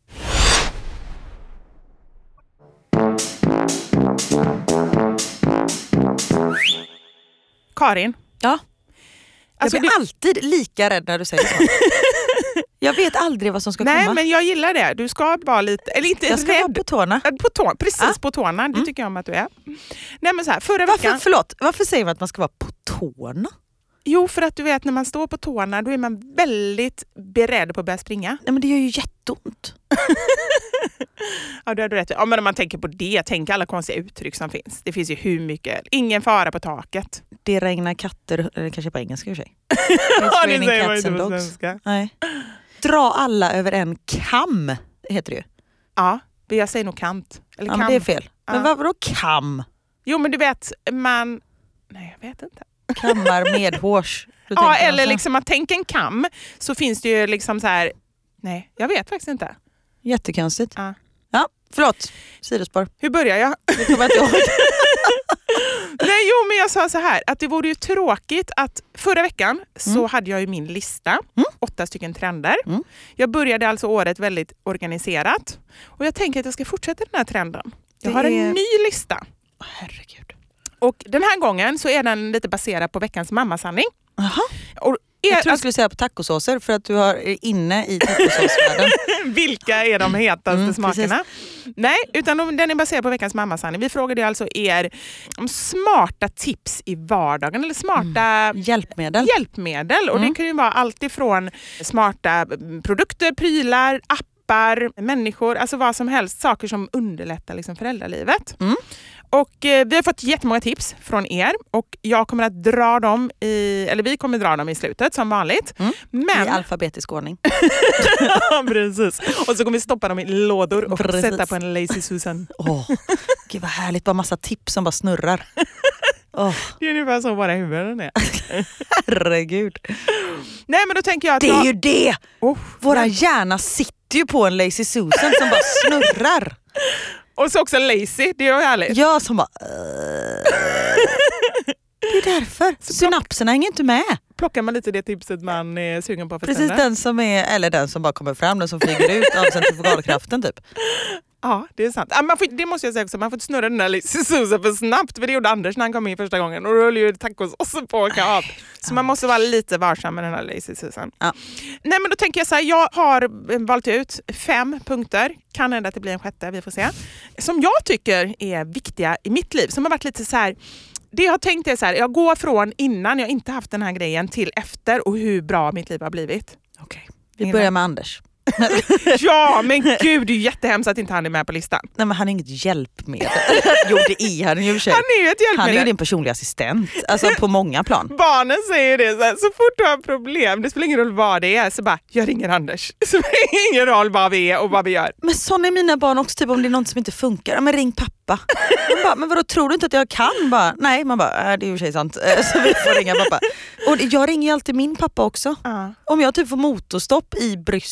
Karin. Ja. Alltså, jag blir du... alltid lika rädd när du säger så. Jag vet aldrig vad som ska Nej, komma. Nej, men jag gillar det. Du ska vara lite... Eller inte jag ska rädd. vara på tårna. På tå, precis, ah. på tårna. Det mm. tycker jag om att du är. Nej, men så här, förra varför, veckan... Förlåt, varför säger man att man ska vara på tårna? Jo, för att du vet, när man står på tårna då är man väldigt beredd på att börja springa. Nej, men det gör ju jätteont. Ja, du har rätt. Ja, men om man tänker på det, tänk alla konstiga uttryck som finns. Det finns ju hur mycket. Ingen fara på taket. Det regnar katter, eller kanske på engelska i och för sig. Ja, det säger man ju inte på svenska. Nej. Dra alla över en kam, heter det ju. Ja, jag säger nog kant. Eller ja, kam. Men det är fel. Ja. Men vad var då kam? Jo, men du vet, man... Nej, jag vet inte. Kammar med hårs. Ja, eller liksom att tänka en kam så finns det ju liksom så här... Nej, jag vet faktiskt inte. Jättekonstigt. Ja. Ja, förlåt. Sidospår. Hur börjar jag? Det kommer jag inte ihåg. Nej, jo, men jag sa så här att det vore ju tråkigt att förra veckan mm. så hade jag ju min lista, mm. åtta stycken trender. Mm. Jag började alltså året väldigt organiserat och jag tänker att jag ska fortsätta den här trenden. Jag det har en är... ny lista. Oh, herregud. Och den här gången så är den lite baserad på veckans mammasanning. Aha. Och är, jag tror jag skulle säga på tacosåser för att du är inne i tacosåsvärlden. Vilka är de hetaste mm, smakerna? Precis. Nej, utan den är baserad på veckans mammasanning. Vi frågade alltså er om smarta tips i vardagen eller smarta mm. hjälpmedel. hjälpmedel. Och mm. det kan ju vara allt ifrån smarta produkter, prylar, appar, människor, alltså vad som helst. Saker som underlättar liksom föräldralivet. Mm. Och eh, vi har fått jättemånga tips från er och jag kommer att dra dem i, eller vi kommer dra dem i slutet som vanligt. Mm. Men... I alfabetisk ordning. Ja, precis. Och så kommer vi stoppa dem i lådor och precis. sätta på en Lazy Susan. Åh, gud vad härligt, bara massa tips som bara snurrar. Oh. Det är ungefär så våra huvuden är. Herregud. Nej, men då tänker jag att... Det är jag... ju det! Oh, Våra men... hjärna sitter ju på en Lazy Susan som bara snurrar. Och så också lazy, det är ju härligt. Ja, som bara... Uh... Det är därför. Så synapserna hänger inte med. Plockar man lite det tipset man är sugen på för precis stunden. Den som är, eller den som bara kommer fram, den som flyger ut av centrifugalkraften typ. Ja, det är sant. Man får, det måste jag säga också, man får inte snurra den där Susan för snabbt, för det gjorde Anders när han kom in första gången och då höll ju tacosåsen på att åka av. Så man måste vara lite varsam med den här Lazy Susan. Ja. Nej, men då tänker jag så här, jag har valt ut fem punkter, kan hända att det blir en sjätte, vi får se, som jag tycker är viktiga i mitt liv, som har varit lite så här. Det jag har tänkt är så här, jag går från innan jag inte haft den här grejen till efter och hur bra mitt liv har blivit. Okej, okay. Vi börjar med Anders. Ja, men gud, det är ju jättehemskt att inte han är med på listan. Nej, men han är inget hjälpmedel. Jo, det är han ju. Han är ju ett hjälpmedel. Han är ju din personliga assistent, alltså på många plan. Barnen säger det så här, så fort du har problem, det spelar ingen roll vad det är, så bara, jag ringer Anders. Så det spelar ingen roll vad vi är och vad vi gör. Men sån är mina barn också, typ om det är något som inte funkar. Men ring pappa. Man bara, men vadå, tror du inte att jag kan? Bara, nej, man bara, det är ju sig sant. Så vi får ringa pappa. Och jag ringer ju alltid min pappa också. Uh. Om jag typ får motorstopp i Bryssel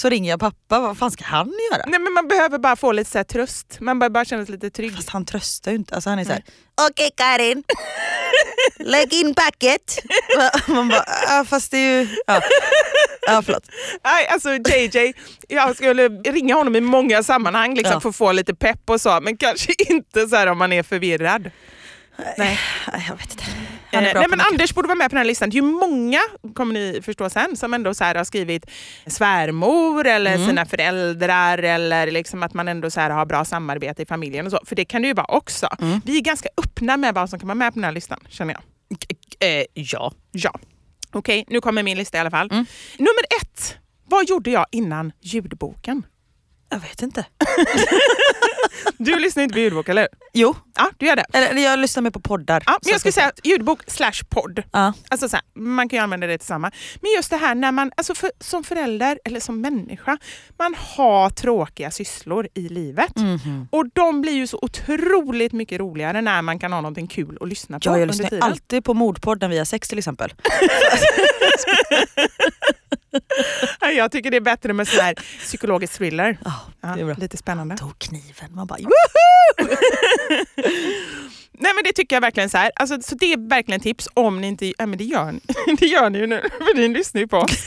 så ringer jag pappa. Vad fan ska han göra? Nej, men man behöver bara få lite så här tröst. Man behöver bara känna sig lite trygg. Fast han tröstar ju inte. Alltså han är så här: okej Karin, lägg in packet. Man bara, ja, fast det är ju... Ja, ja förlåt. Nej, alltså J J, jag skulle ringa honom i många sammanhang liksom, Ja. för att få lite pepp och så. Men kanske inte så här om man är förvirrad. Nej. Nej, jag vet inte. Han är Eh, bra nej, på men mycket. Anders borde vara med på den här listan. Det är ju många, kommer ni förstå sen, som ändå så här har skrivit svärmor eller Mm. sina föräldrar eller liksom att man ändå så här har bra samarbete i familjen och så. För det kan det ju vara också. Mm. Vi är ganska öppna med vad som kan vara med på den här listan, känner jag. Eh, ja. Ja. Okej, nu kommer min lista i alla fall. Mm. Nummer ett. Vad gjorde jag innan ljudboken? Jag vet inte. Du lyssnar inte på ljudbok, eller? Jo, Ja, du gör det. eller jag lyssnar mer på poddar. Ja, men jag Så skulle att säga att ljudbok slash podd. Ja. Alltså så här, man kan ju använda det tillsammans. Men just det här när man, alltså för, som förälder eller som människa, man har tråkiga sysslor i livet. Mhm. Och de blir ju så otroligt mycket roligare när man kan ha någonting kul att lyssna på Ja, jag under lyssnar tiden. alltid på mordpodden via sex till exempel. Ja, jag tycker det är bättre med sån här psykologisk thriller. Ja, Ja, det är bra. lite spännande. Tog kniven, man bara... Nej, men det tycker jag verkligen så här. Alltså, så det är verkligen tips om ni inte... Ja, men det gör ni, det gör ni ju nu, för ni lyssnar ju på oss.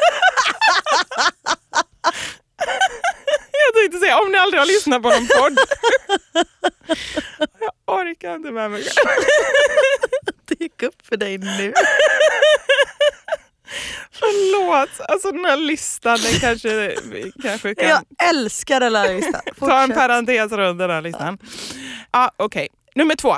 Jag tänkte säga, om ni aldrig har lyssnat på någon podd. Jag orkar inte med mig. Det gick upp för dig nu. Förlåt. Alltså den här listan, den kanske, kanske kan Jag älskar den här listan. ta en Fortsätt. parentes runt den här listan. Ja, okej. Nummer två.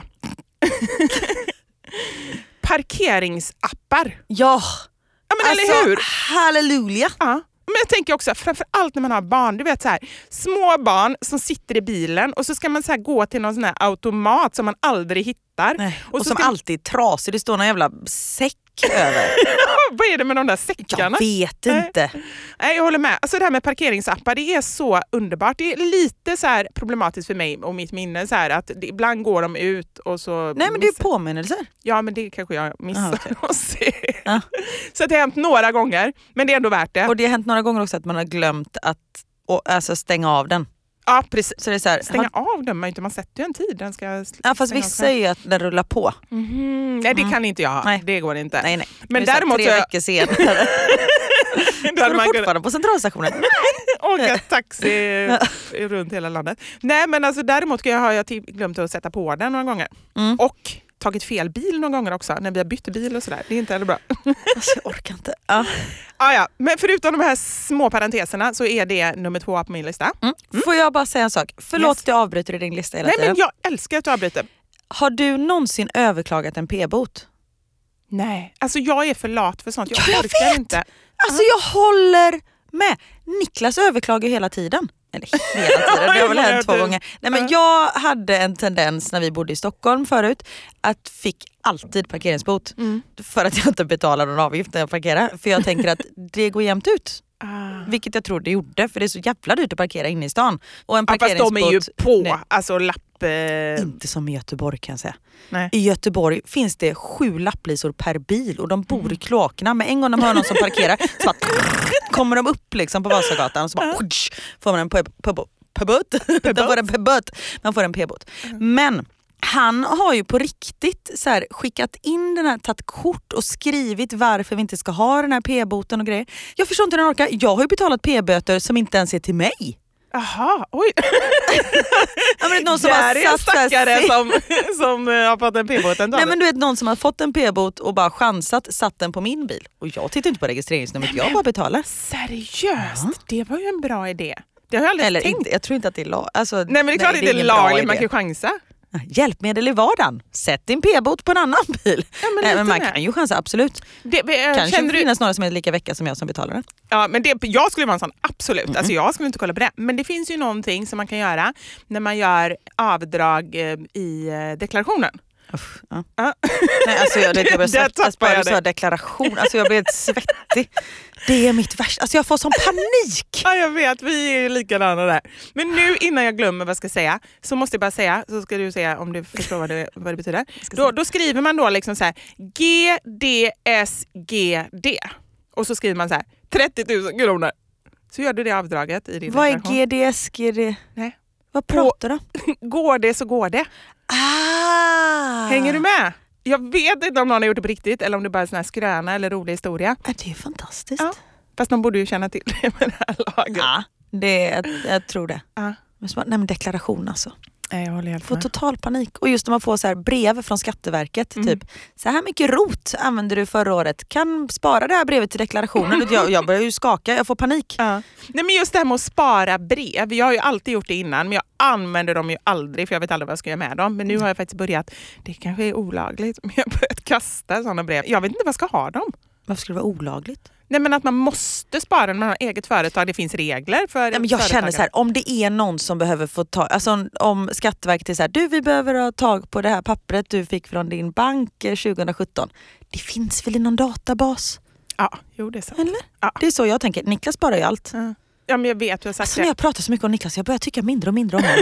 Parkeringsappar. Ja, Ja, men alltså, eller hur? halleluja. Ja. Men jag tänker också, framförallt när man har barn, du vet så här, små barn som sitter i bilen och så ska man så här gå till någon sån här automat som man aldrig hittar. Nej. Och, Och så som ska- alltid är trasig, det står någon jävla säck över. Vad är det med de där säckarna? Jag vet inte. Nej, jag håller med. Alltså det här med parkeringsappar, det är så underbart. Det är lite så här problematiskt för mig och mitt minne så här att det, ibland går de ut och så... Nej, men det är missar- påminnelser. Ja, men det kanske jag missar Ah, okej. att se. Ja. Så det har hänt några gånger, men det är ändå värt det. Och det har hänt några gånger också att man har glömt att och, alltså, stänga av den. Ja, precis. Så det är så här, Stänga av den, men inte man sätter ju en tid. Den ska sl- ja, fast stänga av vissa själv. säger ju att den rullar på. Mhm. Nej, det kan inte jag. Nej. Det går inte. Nej, nej. Men Det är så här, däremot tre så- veckor senare. Då Står hade du man kunnat fortfarande på centralstationen? åka taxi runt hela landet. Nej, men alltså, däremot har jag till- glömt att sätta på den några gånger. Mm. Och tagit fel bil några gånger också, när vi har bytt bil och sådär. Det är inte heller bra. Alltså, jag orkar inte. Ja. Ah, ja. Men förutom de här små parenteserna så är det nummer två på min lista. Mm. Får jag bara säga en sak? Förlåt Yes. att jag avbryter i din lista hela Nej, tiden. men jag älskar att du avbryter. Har du någonsin överklagat en p-bot? Nej, alltså jag är för lat för sånt. Jag, Ja, jag orkar vet. inte. Alltså jag håller med. Niklas överklagar hela tiden. Eller hela tiden, det har väl hänt två Ja. gånger. Nej, men jag hade en tendens när vi bodde i Stockholm förut att fick alltid parkeringsbot. Mm. För att jag inte betalade någon avgift när jag parkerar. För jag tänker att det går jämnt ut. Ah. Vilket jag tror det gjorde, för det är så jävla dyrt att parkera inne i stan. Och en Ja, fast parkeringsbot... de är ju på, Nej, alltså lapp... Eh, inte som i Göteborg kan jag säga. nej. I Göteborg finns det sju lapplisor per bil och de bor i kloakerna. Men en gång de hör någon som parkerar så bara, kommer de upp liksom på Vasagatan och så bara, får man en p-bot. Då får en p-bot. Man får en p-bot. Men han har ju på riktigt så här, skickat in den här, tagit kort och skrivit varför vi inte ska ha den här p-boten och grejer. Jag förstår inte hur den orkar. Jag har ju betalat p-böter som inte ens är till mig. Jaha, oj. Ja, men det är någon som Där har är en satt så här- stackare som, som eh, har fått en p-båt. Nej, men du vet någon som har fått en p-bot och bara chansat, satt den på min bil. Och jag tittar inte på registreringsnumret, jag bara betalar. Seriöst? Ja. Det var ju en bra idé. Det har jag aldrig Eller tänkt. inte, jag tror inte att det är lag. Alltså, Nej, men det är klart att det är ingen bra lagligt, idé. man kan chansa. Hjälpmedel i vardagen. Sätt din p-bot på en annan bil. Ja, men Nej, lite men man mer. kan ju chansa, absolut. Det, eh, Kanske känner du, finnas några som är lika vecka som jag som betalar den. ja, men det, jag skulle vara en sån, absolut. Mm. Alltså, jag skulle inte kolla på det. Men det finns ju någonting som man kan göra när man gör avdrag eh, i eh, deklarationen. Uff, ja. Ja. Nej, alltså jag, det, jag börjar Där svettas tappar bara jag du sa dig. deklaration. Alltså jag blir helt svettig. Det är mitt värsta. Alltså jag får sån panik. Ja, jag vet, vi är likadana där. Men nu innan jag glömmer vad jag ska säga så måste jag bara säga, så ska du säga om du förstår vad det, vad det betyder. Då, då skriver man då liksom så här G D S G D och så skriver man så här trettio tusen kronor. så gör du det avdraget i din Vad är deklaration. G D S? G D... Nej. Vad pratar du? Går det så går det. Ah! Hänger du med? Jag vet inte om någon har gjort det på riktigt eller om det bara är en sån här skröna eller rolig historia. Ja, det är fantastiskt. Ja. Fast de borde ju känna till det med det här laget. Ja, det, jag, jag tror det. Ja. Men så, nej men deklaration alltså. Nej, jag håller helt Får med. total panik. Och just när man får så här brev från Skatteverket. Mm. Typ, så här mycket rot använde du förra året. Kan spara det här brevet till deklarationen. jag, jag börjar ju skaka, jag får panik. Ja. Nej, men just det här med att spara brev. Jag har ju alltid gjort det innan men jag använder dem ju aldrig för jag vet aldrig vad jag ska göra med dem. Men nu har jag faktiskt börjat, det kanske är olagligt, men jag har börjat kasta sådana brev. Jag vet inte vad jag ska ha dem. Varför skulle det vara olagligt? Nej, men att man måste spara när man har eget företag. Det finns regler för Nej, men jag känner så här, om det är någon som behöver få ta, alltså om Skatteverket är så här, du vi behöver ha tag på det här pappret du fick från din bank tjugo sjutton. Det finns väl i någon databas? Ja, jo det är sant. Eller? Ja. Det är så jag tänker. Niklas sparar ju allt. Ja. Ja, men jag vet hur jag sagt Alltså det. när jag pratar så mycket om Niklas, jag börjar tycka mindre och mindre om honom.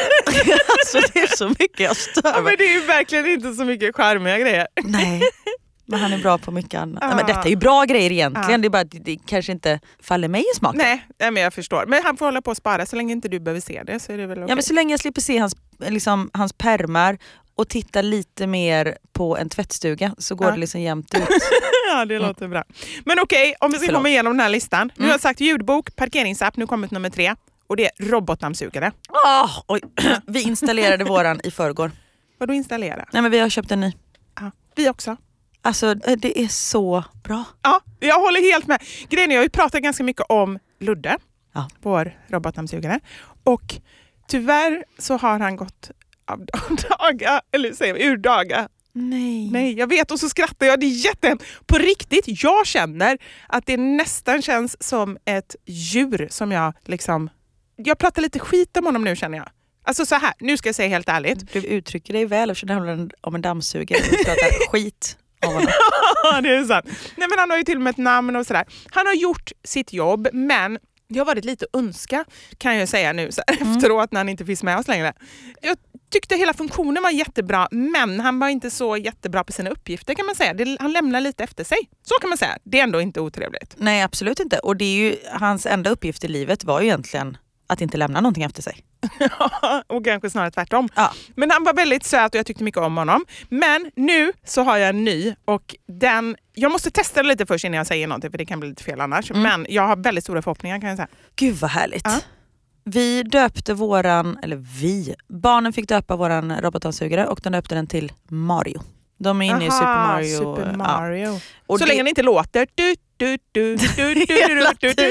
Alltså det är så mycket jag stör Ja, mig. men det är ju verkligen inte så mycket charmiga grejer. Nej, men han är bra på mycket annat. Ja. Nej, men detta är ju bra grejer egentligen. Ja. Det är bara att det kanske inte faller mig i smaken. Nej, nej, men jag förstår. Men han får hålla på att spara så länge inte du behöver se det så är det väl okej. Ja, men så länge jag slipper se hans, liksom, hans permar och titta lite mer på en tvättstuga så går Ja. det liksom jämnt ut. Ja, det låter bra. Men okej, om vi ska Förlåt. komma igenom den här listan. Nu Mm. har jag sagt ljudbok, parkeringsapp, nu kommer nummer tre. Och det är robotdammsugare. Oh, oj. Vi installerade våran i förrgår. Vadå installera? Nej, men vi har köpt en ny. Ja, vi också. Alltså det är så bra. Ja, jag håller helt med. Grejen är, jag har ju pratat ganska mycket om Ludde, Ja. vår robotdammsugare. Och tyvärr så har han gått av daga, eller säger vi, ur daga. Nej. Nej, jag vet och så skrattar jag. Det är jättehemskt. På riktigt, jag känner att det nästan känns som ett djur som jag liksom... Jag pratar lite skit om honom nu känner jag. Alltså så här, nu ska jag säga helt ärligt. Du uttrycker dig väl eftersom det handlar om en dammsugare. Du pratar skit om honom. Ja, det är sant. Nej, men han har ju till och med ett namn och sådär. Han har gjort sitt jobb, men det har varit lite önska, kan jag säga nu så här, mm. efteråt när han inte finns med oss längre. Jag tyckte hela funktionen var jättebra, men han var inte så jättebra på sina uppgifter kan man säga. Det, han lämnar lite efter sig. Så kan man säga. Det är ändå inte otrevligt. Nej, absolut inte. Och det är ju hans enda uppgift i livet var ju egentligen att inte lämna någonting efter sig. Och kanske snarare tvärtom. Ja. Men han var väldigt söt och jag tyckte mycket om honom. Men nu så har jag en ny och den, jag måste testa det lite först innan jag säger någonting för det kan bli lite fel annars. Mm. Men jag har väldigt stora förhoppningar kan jag säga. Gud vad härligt. Ja. Vi döpte våran, eller vi, barnen fick döpa våran robotdammsugare och de döpte den till Mario. De är inne i Aha, Super Mario. Super Mario. Ja. Och så det... länge den inte låter. Du, du, du, du, du, Hela tiden.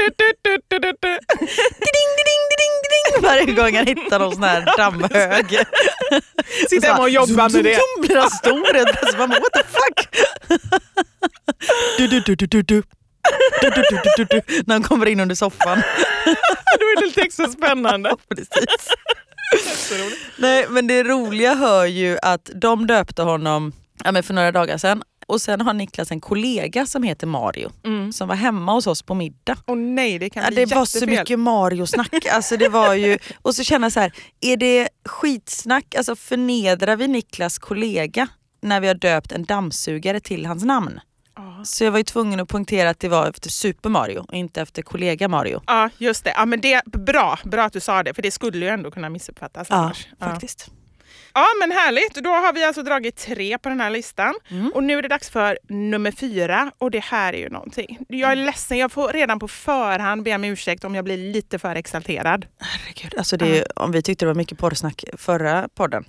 Varje gång han hittar någon sån här dammhög. Sitter hemma och jobbar med det. Blir han stor? Så man, what the fuck? Du, du, du, du, du, du. Du, du, du, du, du. När han kommer in under soffan. Då är det lite extra spännande. Precis. Nej, men det roliga hör ju att de döpte honom ja, men för några dagar sedan. Och sen har Niklas en kollega som heter Mario. Mm. Som var hemma hos oss på middag. Åh nej, det kan ja, bli Det jättefel. var så mycket Mario-snack. Alltså det var ju... Och så känner jag så här, är det skitsnack? Alltså förnedrar vi Niklas kollega när vi har döpt en dammsugare till hans namn? Ja. Så jag var ju tvungen att poängtera att det var efter Super Mario och inte efter kollega Mario. Ja, just det. Ja, men det är bra, bra att du sa det, för det skulle ju ändå kunna missuppfattas Ja, annars. faktiskt. Ja, men härligt. Då har vi alltså dragit tre på den här listan. Mm. Och nu är det dags för nummer fyra. Och det här är ju någonting. Jag är ledsen, jag får redan på förhand be om ursäkt om jag blir lite för exalterad. Herregud, alltså det är, om vi tyckte det var mycket porrsnack förra podden.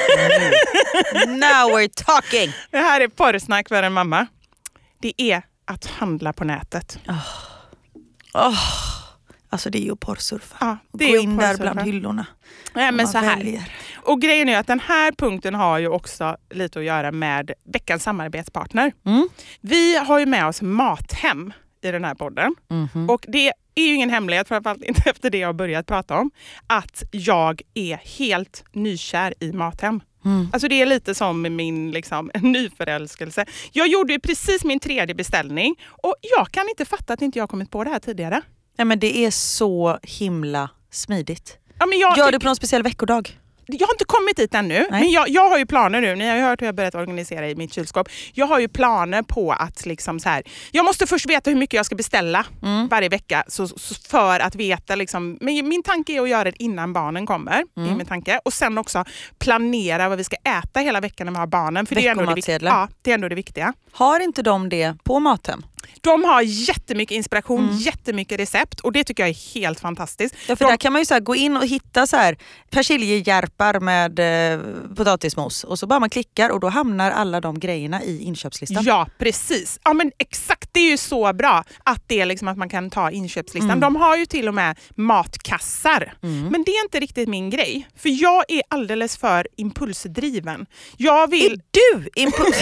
Now we're talking! Det här är porrsnack för en mamma. Det är att handla på nätet. Oh. Oh. Alltså det är ju att porrsurfa. Ja, det Gå är in att där porrsurfa. bland hyllorna. Nej, men så här. Väljer. Och grejen är att den här punkten har ju också lite att göra med veckans samarbetspartner. Mm. Vi har ju med oss Mathem i den här podden. Mm-hmm. Och det är ju ingen hemlighet, framförallt inte efter det jag har börjat prata om, att jag är helt nykär i Mathem. Mm. Alltså det är lite som min liksom, nyförälskelse. Jag gjorde ju precis min tredje beställning och jag kan inte fatta att inte jag har kommit på det här tidigare. Ja, men det är så himla smidigt. Ja, men jag Gör det på någon speciell veckodag. jag har inte kommit dit ännu. Nej. Men jag, jag har ju planer nu. Ni har ju hört hur jag börjat organisera i mitt kylskåp. Jag har ju planer på att liksom så här, jag måste först veta hur mycket jag ska beställa mm. varje vecka så, så för att veta liksom, men min tanke är att göra det innan barnen kommer. Mm. Min tanke. Och sen också planera vad vi ska äta hela veckan när vi har barnen. För det är, ändå det, viktiga. Ja, det är ändå det viktiga. Har inte de det på Mathem? De har jättemycket inspiration, mm. jättemycket recept och det tycker jag är helt fantastiskt. Ja, för de... där kan man ju så här gå in och hitta så här persiljehjärpar med eh, potatismos och så bara man klickar och då hamnar alla de grejerna i inköpslistan. Ja, precis. Ja, men exakt, det är ju så bra att det är liksom att man kan ta inköpslistan. Mm. De har ju till och med matkassar. Mm. Men det är inte riktigt min grej. För jag är alldeles för impulsdriven. Jag vill... Är du impuls?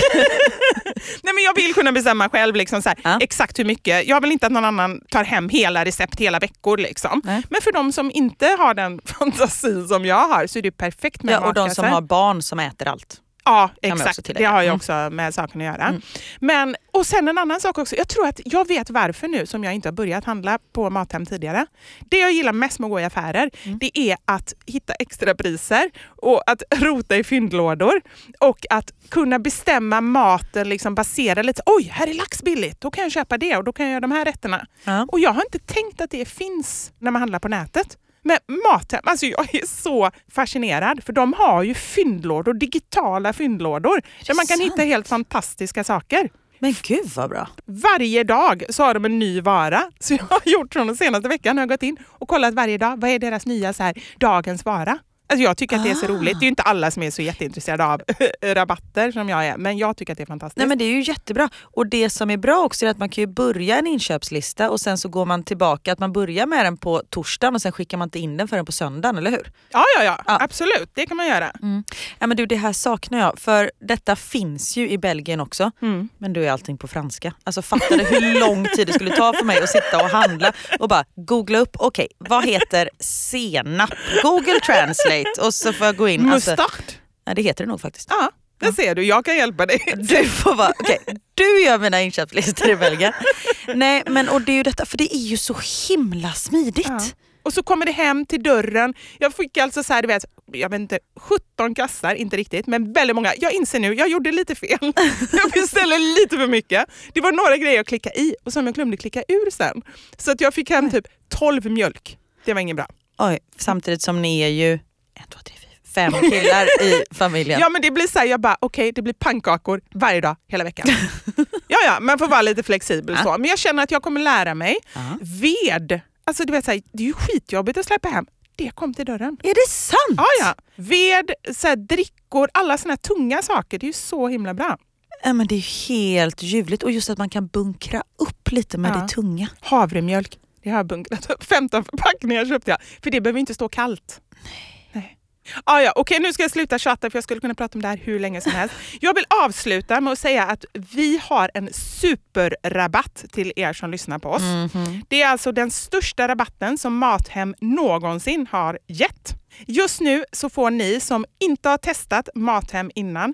Nej, men jag vill kunna bestämma själv liksom så här, ja. exakt hur mycket. Jag vill inte att någon annan tar hem hela recept hela veckor. Liksom. Men för de som inte har den fantasin som jag har så är det perfekt med ja, matkassar. Och de som har barn som äter allt. Ja, exakt. Det har ju mm. också med saken att göra. Mm. Men, och sen en annan sak också. Jag tror att jag vet varför nu som jag inte har börjat handla på Mathem tidigare. Det jag gillar mest med att gå i affärer, mm. det är att hitta extra priser och att rota i fyndlådor och att kunna bestämma maten, liksom basera lite. Oj, här är lax billigt. Då kan jag köpa det och då kan jag göra de här rätterna. Ja. Och jag har inte tänkt att det finns när man handlar på nätet. Men Mathem, alltså jag är så fascinerad för de har ju fyndlådor, digitala fyndlådor där man kan sant? hitta helt fantastiska saker. Men gud vad bra. Varje dag så har de en ny vara. Så jag har gjort från den senaste veckan. Jag har gått in och kollat varje dag. Vad är deras nya så här, dagens vara? Alltså jag tycker att det är så ah. roligt. Det är ju inte alla som är så jätteintresserade av rabatter som jag är. Men jag tycker att det är fantastiskt. Nej, men det är ju jättebra. Och det som är bra också är att man kan ju börja en inköpslista och sen så går man tillbaka. Att man börjar med den på torsdagen och sen skickar man inte in den förrän på söndagen, eller hur? Ja, ja, ja. ja. Absolut. Det kan man göra. Mm. Ja, men du, det här saknar jag. För detta finns ju i Belgien också. Mm. Men du är allting på franska. Alltså fattar du hur lång tid det skulle ta för mig att sitta och handla och bara googla upp. Okej, okay, vad heter senap? Google Translate. Och så får jag gå in. Mustard? Alltså, nej, det heter det nog faktiskt. Ja, det ja. ser du. Jag kan hjälpa dig. Du får vara, okej. Okay. Du gör mina inköpslistor i Belgien. Nej, men och det är ju detta, för det är ju så himla smidigt. Ja. Och så kommer det hem till dörren. Jag fick alltså så här, du vet, jag vet inte, sjutton kassar, inte riktigt, men väldigt många. Jag inser nu, jag gjorde lite fel. Jag beställde lite för mycket. Det var några grejer jag klickade i och som jag glömde klicka ur sen. Så att jag fick hem typ tolv mjölk. Det var inget bra. Oj, samtidigt som ni är ju en, två, tre, fyra, fem killar i familjen. Ja, men det blir så här, jag bara, okej, okay, det blir pannkakor varje dag, hela veckan. ja, ja, man får vara lite flexibel ja. så. Men jag känner att jag kommer lära mig. Ja. Ved, alltså du vet så här, det är ju skitjobbigt att släppa hem. Det kom till dörren. Är det sant? Ja, ja. Ved, så här, drickor, alla såna här tunga saker, det är ju så himla bra. Ja, men det är helt ljuvligt. Och just att man kan bunkra upp lite med ja. det tunga. Havremjölk. Det har jag bunkrat upp. femton förpackningar köpte jag. För det behöver inte stå kallt. Nej. Nej. Ah, ja, okej, nu ska jag sluta tjata för jag skulle kunna prata om det här hur länge som helst. Jag vill avsluta med att säga att vi har en superrabatt till er som lyssnar på oss. Mm-hmm. Det är alltså den största rabatten som Mathem någonsin har gett. Just nu så får ni som inte har testat Mathem innan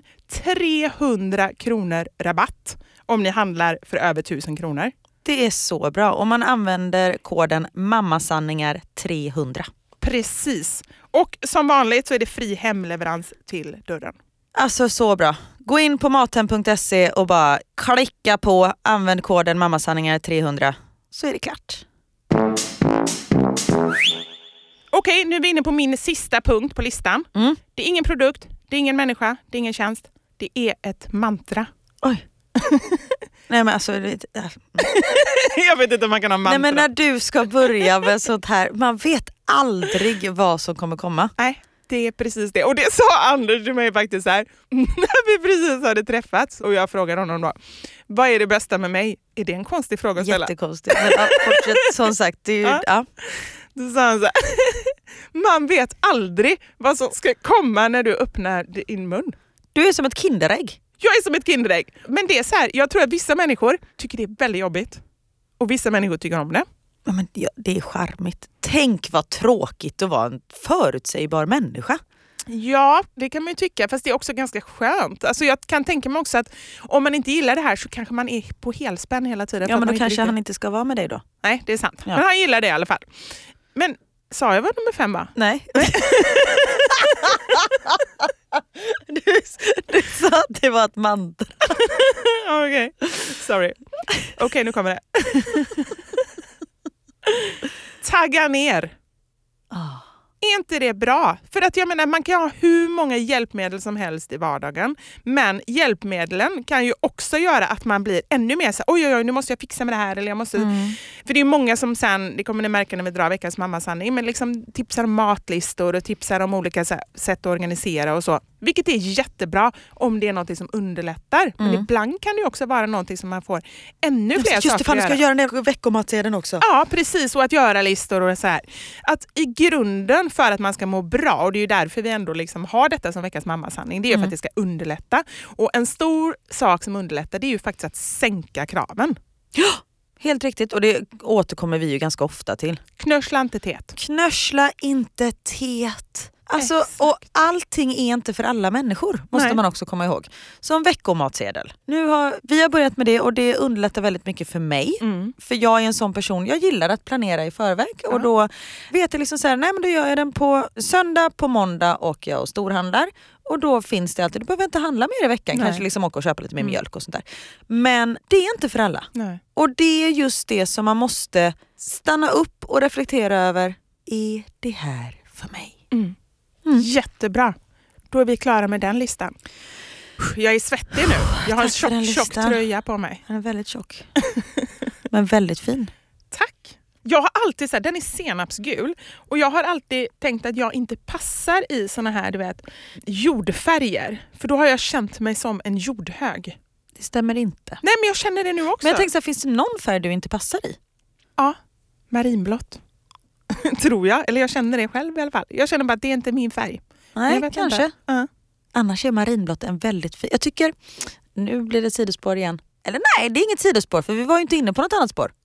trehundra kronor rabatt om ni handlar för över tusen kronor. Det är så bra. Om man använder koden mammasanningar trehundra. Precis. Och som vanligt så är det fri hemleverans till dörren. Alltså så bra. Gå in på mathem punkt se och bara klicka på använd koden mammasanningar trehundra så är det klart. Okej, nu är vi inne på min sista punkt på listan. Mm. Det är ingen produkt, det är ingen människa, det är ingen tjänst. Det är ett mantra. Oj. Nej, men alltså det, äh. jag vet inte om man kan ha mantra. Nej, men när du ska börja med sånt här, man vet aldrig vad som kommer komma. Nej, det är precis det. Och det sa Anders till mig faktiskt här när vi precis hade träffats och jag frågade honom då, vad är det bästa med mig? Är det en konstig fråga att ställa? Jättekonstigt. Men ja, fortsätt, som sagt, det är ju, ja. Ja. Då sa han så här, man vet aldrig vad som ska komma när du öppnar din mun. Du är som ett kinderägg. Jag är som ett kinderägg. Men det är så här, jag tror att vissa människor tycker det är väldigt jobbigt. Och vissa människor tycker om det. Ja, men ja, det är charmigt. Tänk vad tråkigt att vara en förutsägbar människa. Ja, det kan man ju tycka. Fast det är också ganska skönt. Alltså jag kan tänka mig också att om man inte gillar det här så kanske man är på helspänn hela tiden. Ja, men då kanske riktigt... han inte ska vara med dig då. Nej, det är sant. Ja. Men han gillar det i alla fall. Men Sa jag vad nummer fem var? Nej. du, du sa att det var ett mantra. Okej, okay. Sorry. Okej, okay, nu kommer det. Tagga ner. Oh. Är inte det bra? För att jag menar, man kan ha hur många hjälpmedel som helst i vardagen. Men hjälpmedlen kan ju också göra att man blir ännu mer så här, oj, oj, oj, nu måste jag fixa med det här. Eller jag måste... Mm. För det är många som sen, det kommer ni märka när vi drar veckans mammasanning, men liksom tipsar om matlistor och tipsar om olika så här, sätt att organisera och så. Vilket är jättebra om det är något som underlättar. Men mm. ibland kan det också vara något som man får ännu fler just saker det, att göra. Just det, ska göra den veckomatsedeln också. Ja, precis. Och att göra listor och så här. Att i grunden för att man ska må bra, och det är ju därför vi ändå liksom har detta som veckans mammasanning, det är ju mm. för att det ska underlätta. Och en stor sak som underlättar, det är ju faktiskt att sänka kraven. Ja, helt riktigt. Och det återkommer vi ju ganska ofta till. Knörsla inte tet. Knörsla inte tet. Alltså, och allting är inte för alla människor, måste Nej. man också komma ihåg. Som veckomatsedel. Nu har, vi har börjat med det och det underlättar väldigt mycket för mig. Mm. För jag är en sån person, jag gillar att planera i förväg. Ja. Och då vet jag liksom så här, nej men då gör jag den på söndag, på måndag och jag och storhandlar. Och då finns det alltid, du behöver inte handla mer i veckan. Nej. Kanske liksom åka och köpa lite mer mjölk och sånt där. Men det är inte för alla. Nej. Och det är just det som man måste stanna upp och reflektera över. Är det här för mig? Mm. Mm. Jättebra. Då är vi klara med den listan. Jag är svettig nu. Jag har en tjock, tjock tröja på mig. Den är väldigt tjock. Men väldigt fin. Tack. Jag har alltid så här, den är senapsgul. Och jag har alltid tänkt att jag inte passar i såna här, du vet, jordfärger. För då har jag känt mig som en jordhög. Det stämmer inte. Nej, men jag känner det nu också. Men jag tänkte så här, finns det någon färg du inte passar i? Ja, marinblått. Tror jag, eller jag känner det själv i alla fall. Jag känner bara att det är inte min färg. Nej, kanske. Uh. Annars är marinblått en väldigt fin. Jag tycker, nu blir det sidospår igen. Eller nej, det är inget sidospår för vi var ju inte inne på något annat spår.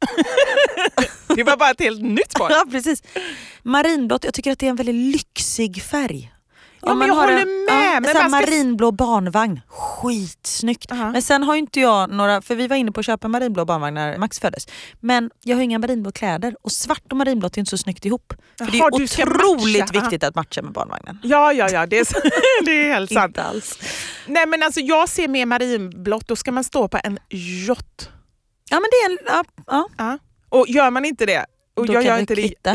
Det var bara ett helt nytt spår. Ja, precis. Marinblått, jag tycker att det är en väldigt lyxig färg. Ja, men jag håller en, med. Ja, men en ska... marinblå barnvagn. Skitsnyggt. Uh-huh. Men sen har ju inte jag några, för vi var inne på att köpa en marinblå barnvagn när Max föddes. Men jag har inga marinblå kläder. Och svart och marinblått är inte så snyggt ihop. För Jaha, det är otroligt matcha. viktigt att matcha med barnvagnen. Ja, ja, ja. Det är, så, det är helt sant. Inte alls. Nej, men alltså jag ser mer marinblått. Då ska man stå på en yacht. Ja, men det är en... Ja, ja. ja. Och gör man inte det... Och då jag kan gör du inte kvitta.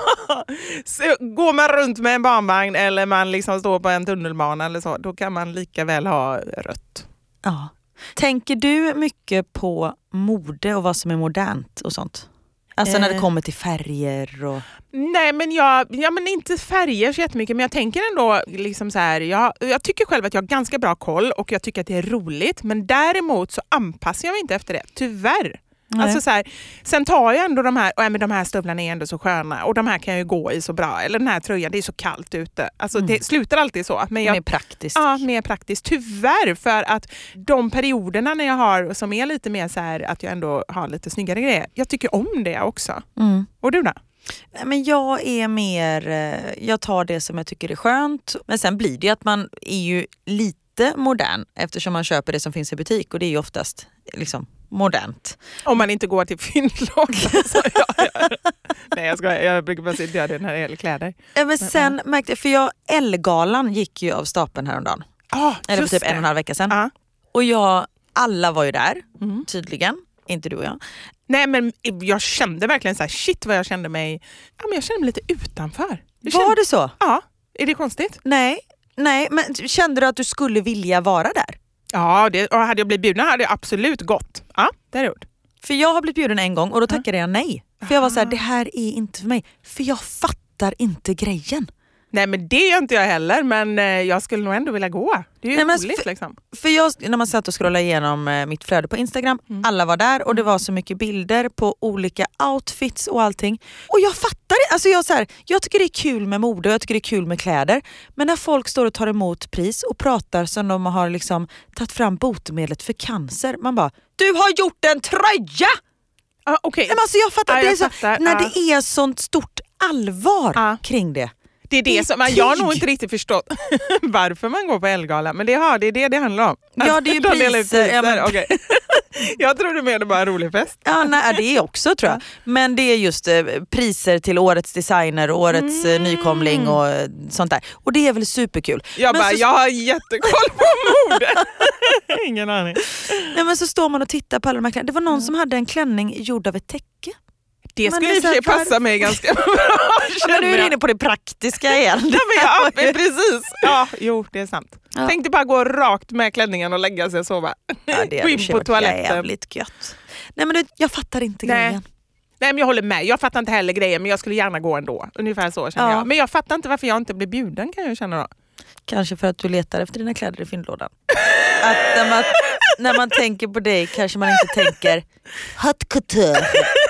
Så går man runt med en barnvagn eller man liksom står på en tunnelbana eller så, då kan man lika väl ha rött. Ja. Tänker du mycket på mode och vad som är modernt och sånt? Alltså eh. när det kommer till färger och... Nej, men jag, ja, men inte färger så jättemycket, men jag tänker ändå liksom så här, jag, jag tycker själv att jag har ganska bra koll och jag tycker att det är roligt, men däremot så anpassar jag mig inte efter det, tyvärr. Nej. Alltså så här, sen tar jag ändå de här, och, ja, men de här stövlarna är ändå så sköna och de här kan jag ju gå i så bra, eller den här tröjan, det är så kallt ute. Alltså mm. det slutar alltid så. Men jag, mer praktiskt. Ja, mer praktiskt. Tyvärr, för att de perioderna när jag har som är lite mer så här att jag ändå har lite snyggare grejer, jag tycker om det också. Mm. Och du då? Men jag är mer, jag tar det som jag tycker är skönt, men sen blir det att man är ju lite modern eftersom man köper det som finns i butik och det är ju oftast liksom modernt. Om man inte går till fyndlådan. Nej, jag, ska, jag brukar bara säga det när det gäller kläder. Ja, men sen ja. märkte jag, för jag, Ellegalan gick ju av stapeln häromdagen. Ah, Eller för typ det. en och en halv vecka sedan. Ah. Och jag, alla var ju där, mm. tydligen. Inte du och jag. Nej, men jag kände verkligen så här, shit vad jag kände mig, ja, men jag kände mig lite utanför. Jag kände, var det så? Ja, är det konstigt? Nej, nej, men kände du att du skulle vilja vara där? Ja, det, och hade jag blivit bjuden hade jag absolut gått. Ja, det är det. För jag har blivit bjuden en gång och då tackade jag nej. För jag var så här, det här är inte för mig. För jag fattar inte grejen. Nej, men det gör inte jag heller, men jag skulle nog ändå vilja gå. Det är ju nej, roligt för, liksom. För jag, när man satt och scrollade igenom mitt flöde på Instagram, mm. alla var där och det var så mycket bilder på olika outfits och allting. Och jag fattar det. Alltså jag, så här, jag tycker det är kul med mode och jag tycker det är kul med kläder. Men när folk står och tar emot pris och pratar som de har liksom tagit fram botemedlet för cancer. Man bara, du har gjort en tröja! Ah, okay. Men alltså jag fattar, ah, det jag är så, fattar. när ah. det är sånt stort allvar ah. kring det. Det är det, det är som man, jag har nog tyg. inte riktigt förstått varför man går på Ellegalan. Men det, har, det är det det handlar om. Ja, det är ju De delar ut priser. Ja, men- Okej. Jag tror du menade bara en rolig fest. Ja, nej, det är också tror jag. Men det är just eh, priser till årets designer, årets mm. nykomling och eh, sånt där. Och det är väl superkul. Jag men bara, så, jag har jättekoll på mode. Ingen aning. nej, men så står man och tittar på alla de här klänningarna. Det var någon mm. som hade en klänning gjord av ett täcke. Det Men skulle det i och för sig så här, passa mig ganska bra. Ja, men nu är du inne på det praktiska igen. Ja, men ja, men precis. Ja, jo, det är sant. Ja. Tänkte bara gå rakt med klänningen och lägga sig och sova. Ja, det gå in på toaletten. Jävligt gött. Nej, men du, jag fattar inte Nej. grejen. Nej, men jag håller med. Jag fattar inte heller grejen, men jag skulle gärna gå ändå. Ungefär så känner Ja. jag. Men jag fattar inte varför jag inte blir bjuden, kan jag känna då. Kanske för att du letar efter dina kläder i fyndlådan. Att när man, när man tänker på dig kanske man inte tänker haute couture.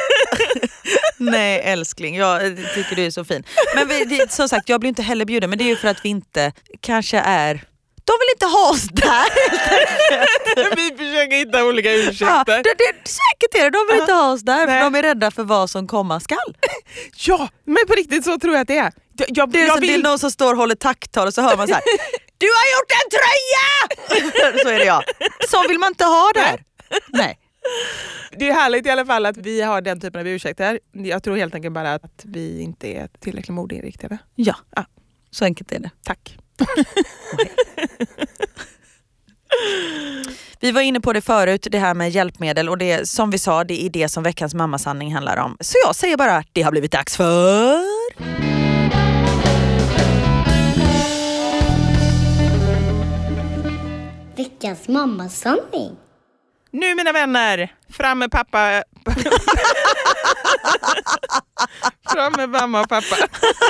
Nej älskling, jag tycker du är så fin. Men vi, det, som sagt, jag blir inte heller bjuden, men det är ju för att vi inte kanske är... De vill inte ha oss där. Vi försöker hitta olika ursäkter. Ja, det, det, säkert är det, de vill Ja. inte ha oss där. Nej. För de är rädda för vad som komma skall. Ja, men på riktigt så tror jag att det är. Jag, jag, Det är, jag som, det är vill... någon som står och håller tacktal och så hör man så här: du har gjort en tröja! Så är det jag. Så vill man inte ha där. Nej. Det är härligt i alla fall att vi har den typen av ursäkter. Jag tror helt enkelt bara att vi inte är tillräckligt modeinriktade. Ja, Ja. så enkelt är det. Tack. Vi var inne på det förut, det här med hjälpmedel, och det som vi sa, det är det som veckans mammasanning handlar om. Så jag säger bara att det har blivit dags för... Veckans mammasanning. Nu mina vänner, fram med pappa. Fram med mamma och pappa.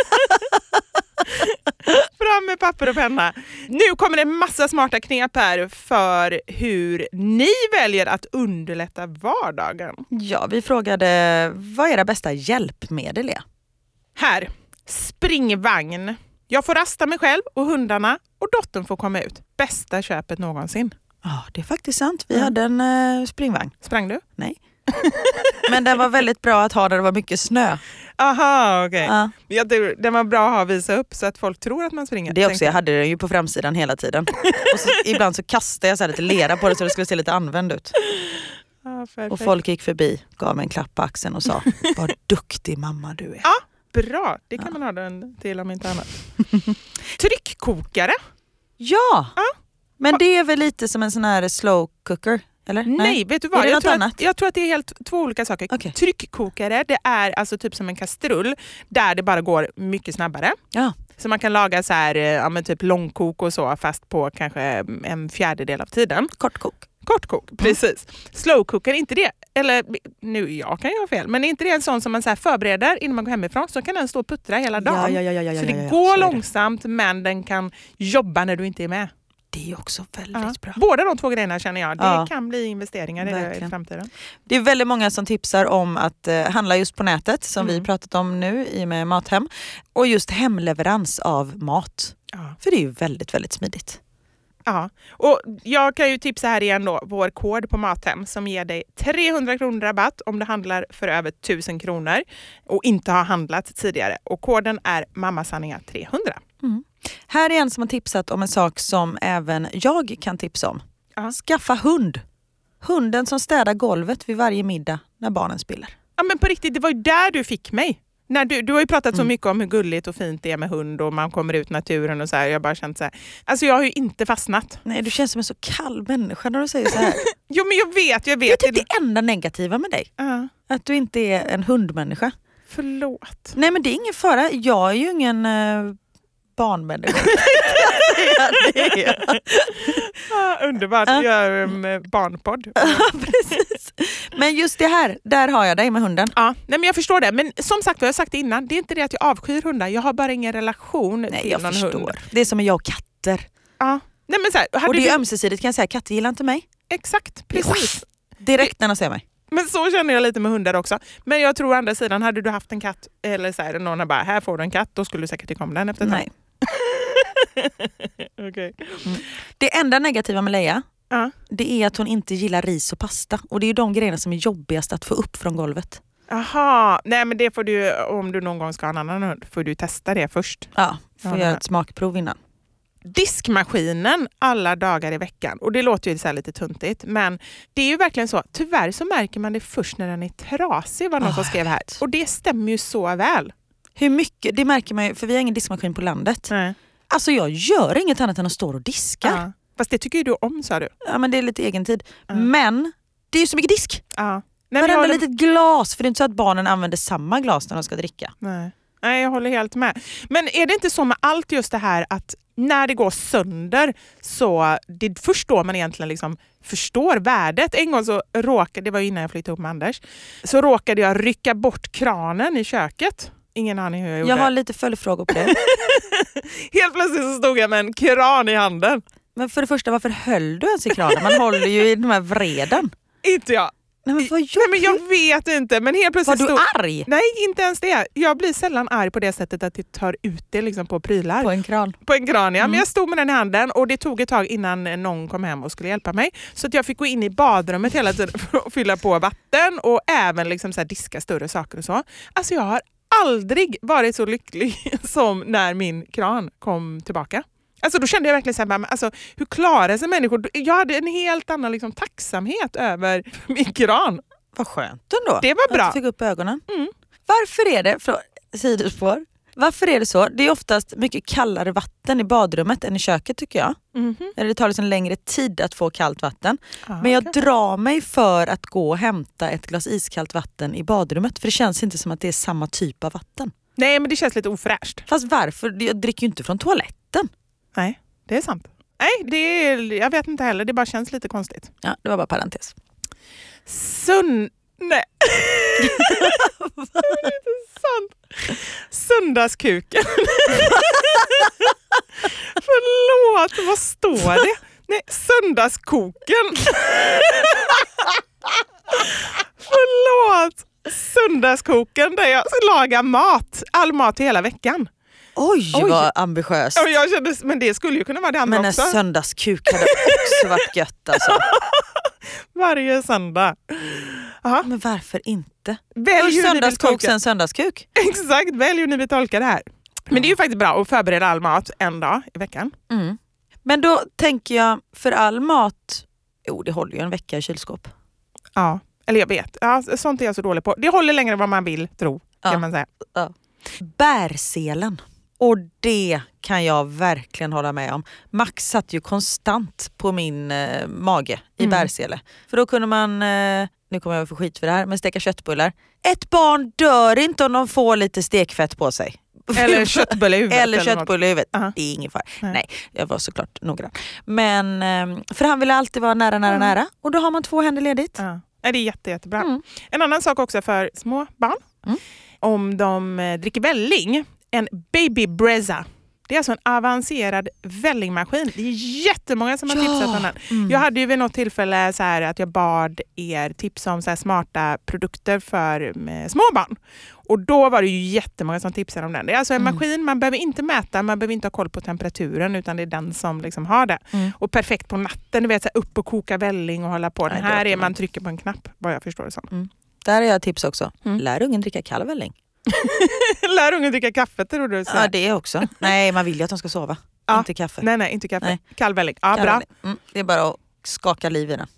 Fram med papper och penna. Nu kommer det en massa smarta knep här för hur ni väljer att underlätta vardagen. Ja, vi frågade vad era bästa hjälpmedel är. Här, springvagn. Jag får rasta mig själv och hundarna och dottern får komma ut. Bästa köpet någonsin. Ja, det är faktiskt sant. Vi Mm. hade en uh, springvagn. Sprang du? Nej. Men den var väldigt bra att ha där det var mycket snö. Aha, okej. Okay. Ja. Jag tror den var bra att ha visa upp så att folk tror att man springer. Det också, jag hade den ju på framsidan hela tiden. Och så, ibland så kastade jag så här lite lera på det så det skulle se lite använd ut. Ah, och folk gick förbi, gav mig en klapp på axeln och sa: vad duktig mamma du är. Ja, bra. Det kan Ja. man ha den till om inte annat. Tryckkokare. Ja, Ja. men det är väl lite som en sån här slow cooker, eller? Nej, vet du vad? Är det Jag något tror, annat? att, jag tror att det är helt två olika saker. Okej. Tryckkokare, det är alltså typ som en kastrull där det bara går mycket snabbare. Ja. Så man kan laga så här, ja, men typ långkok och så fast på kanske en fjärdedel av tiden. Kortkok. Kortkok, precis. Slowcooker, inte det? Eller nu, jag kan ju ha fel, men är inte det en sån som man så här förbereder innan man går hemifrån så kan den stå och puttra hela dagen. Ja, ja, ja, ja, ja, så det ja, ja, går så är det. långsamt men den kan jobba när du inte är med. Det är också väldigt Ja. bra. Båda de två grejerna känner jag, det Ja. kan bli investeringar i, det, i Verkligen. framtiden. Det är väldigt många som tipsar om att eh, handla just på nätet, som Mm. vi pratat om nu i med Mathem. Och just hemleverans av mat. Ja. För det är ju väldigt, väldigt smidigt. Ja, och jag kan ju tipsa här igen då, vår kod på Mathem som ger dig trehundra kronor rabatt om du handlar för över tusen kronor och inte har handlat tidigare. Och koden är mammasanningar trehundra. Mm. Här är en som har tipsat om en sak som även jag kan tipsa om. Ja. Skaffa hund. Hunden som städar golvet vid varje middag när barnen spiller. Ja, men på riktigt, det var ju där du fick mig. När du, du har ju pratat så Mm. mycket om hur gulligt och fint det är med hund och man kommer ut i naturen och så här. Jag har bara känt så här. Alltså jag har ju inte fastnat. Nej, du känns som en så kall människa när du säger så här. Jo, men jag vet, jag Det är vet. typ det enda negativa med dig. Ja, Att du inte är en hundmänniska. förlåt. Nej, men det är ingen fara. Jag är ju ingen uh, barnmänniska. det är jag. Ja, underbart, Ja. vi gör en barnpodd. Precis. Men just det här, där har jag dig med hunden. Ja, nej men jag förstår det. Men som sagt, vad jag har sagt innan, det är inte det att jag avskyr hundar. Jag har bara ingen relation Nej, till jag någon förstår. hund. Det är som med jag och katter. Ja. Nej, men så här, hade Och det du... är ömsesidigt kan jag säga. Katter gillar inte mig. Exakt, precis. Direkt när de ser mig. Men så känner jag lite med hundar också. Men jag tror å andra sidan, hade du haft en katt eller så här, någon har bara, här får du en katt, då skulle du säkert tycka om den efter ett Nej. tag. Okay. Det enda negativa med Leia, Ja. det är att hon inte gillar ris och pasta. Och det är ju de grejerna som är jobbigast att få upp från golvet. Aha, nej men det får du, om du någon gång ska ha en annan hund, får du testa det först. Ja, får Ja, göra det. ett smakprov innan. Diskmaskinen alla dagar i veckan. Och det låter ju så här lite tuntigt, men det är ju verkligen så. Tyvärr så märker man det först när den är trasig, vad någon Oh, som skrev här. Och det stämmer ju så väl. Hur mycket, det märker man ju, för vi har ingen diskmaskin på landet. Nej. Alltså jag gör inget annat än att stå och diska. Ja. Fast det tycker ju du om, sa du. Ja, men det är lite egen tid. Mm. Men det är ju så mycket disk. Ja. Nej, men Varenda jag håller... litet glas, för det är inte så att barnen använder samma glas när de ska dricka. Nej. Nej, jag håller helt med. Men är det inte så med allt just det här att när det går sönder så det förstår man egentligen liksom förstår värdet. En gång så råkade, det var innan jag flyttade upp med Anders, så råkade jag rycka bort kranen i köket. Ingen aning hur jag gjorde. Jag har lite följdfrågor på det. Helt plötsligt så stod jag med en kran i handen. Men för det första, varför höll du ens i kranen? Man håller ju i de här vreden. Inte jag. Nej, men vad Nej, gjorde men jag vet inte. Men helt Var plötsligt du stod... arg Nej, inte ens det. Jag blir sällan arg på det sättet att det tar ut det liksom på prylar. på en kran? På en kran, ja. Mm. Men jag stod med den i handen och det tog ett tag innan någon kom hem och skulle hjälpa mig. Så att jag fick gå in i badrummet hela tiden för att fylla på vatten och även liksom så här diska större saker och så. Alltså jag har aldrig varit så lycklig som när min kran kom tillbaka. Alltså då kände jag verkligen så här, alltså, hur klarar sig människor? Jag hade en helt annan liksom, tacksamhet över min kran. Vad skönt ändå. Det var bra. Att du fick upp ögonen. Mm. Varför är det, från sidospår, varför är det så? Det är oftast mycket kallare vatten i badrummet än i köket tycker jag. Mm-hmm. Eller det tar liksom längre tid att få kallt vatten. Ah, Men jag okay. drar mig för att gå och hämta ett glas iskallt vatten i badrummet. För det känns inte som att det är samma typ av vatten. Nej, men det känns lite ofräscht. Fast varför? Jag dricker ju inte från toaletten. Nej, det är sant. Nej, det är, jag vet inte heller. Det bara känns lite konstigt. Ja, det var bara parentes. Sun... Nej. Det är inte sant. Söndagskuken. Förlåt, vad står det? Nej, söndagskoken. Förlåt. Söndagskoken där jag lagar mat. All mat hela veckan. Oj, Oj. vad ambitiöst. Och jag kände, men det skulle ju kunna vara det andra Men en också. söndagskuk hade också varit gött alltså. Varje söndag. Aha. Men varför inte? Välj Först hur ni vill söndagskok, tolka. sen söndagskuk. Exakt, välj hur ni vill tolka det här. Men det är ju faktiskt bra att förbereda all mat en dag i veckan. Mm. Men då tänker jag, för all mat, jo det håller ju en vecka i kylskåp. Ja, eller jag vet. Ja, sånt är jag så dålig på. Det håller längre än vad man vill tro, kan Ja. man säga. Ja. Bärselen. Och det kan jag verkligen hålla med om. Max satt ju konstant på min eh, mage i Mm. bärsele. För då kunde man, eh, nu kommer jag få skit för det här, men steka köttbullar. Ett barn dör inte om de får lite stekfett på sig. Eller köttbulle i huvudet. Eller något. köttbulle i huvudet. Aha. Det är ingen fara. Nej. Nej. jag var såklart noggrann. Men, eh, för han ville alltid vara nära, nära, Mm. nära. Och då har man två händer ledigt. Ja. Ja, det är jätte, jättebra. Mm. En annan sak också för små barn. Mm. Om de eh, dricker välling. En baby brezza. Det är alltså en avancerad vällingmaskin. Det är jättemånga som har Ja. tipsat om den. Mm. Jag hade ju vid något tillfälle så här att jag bad er tipsa om så här smarta produkter för med små barn. Och då var det ju jättemånga som tipsade om den. Det är alltså en Mm. maskin, man behöver inte mäta, man behöver inte ha koll på temperaturen utan det är den som liksom har det. Mm. Och perfekt på natten, du vet så här, upp och koka välling och hålla på. Den Nej, det här orkar är man man inte. trycker på en knapp, vad jag förstår det som. Där har jag tips också. Mm. Lär ungen dricka kall välling. Lär ungen dricka kaffe, tror du? Så här. Ja, det också. Nej, man vill ju att de ska sova. Ja. Inte kaffe. Nej, nej, inte kaffe. Nej. Kall välling. Ja, Kall bra. välling. Mm, det är bara att skaka liv i den.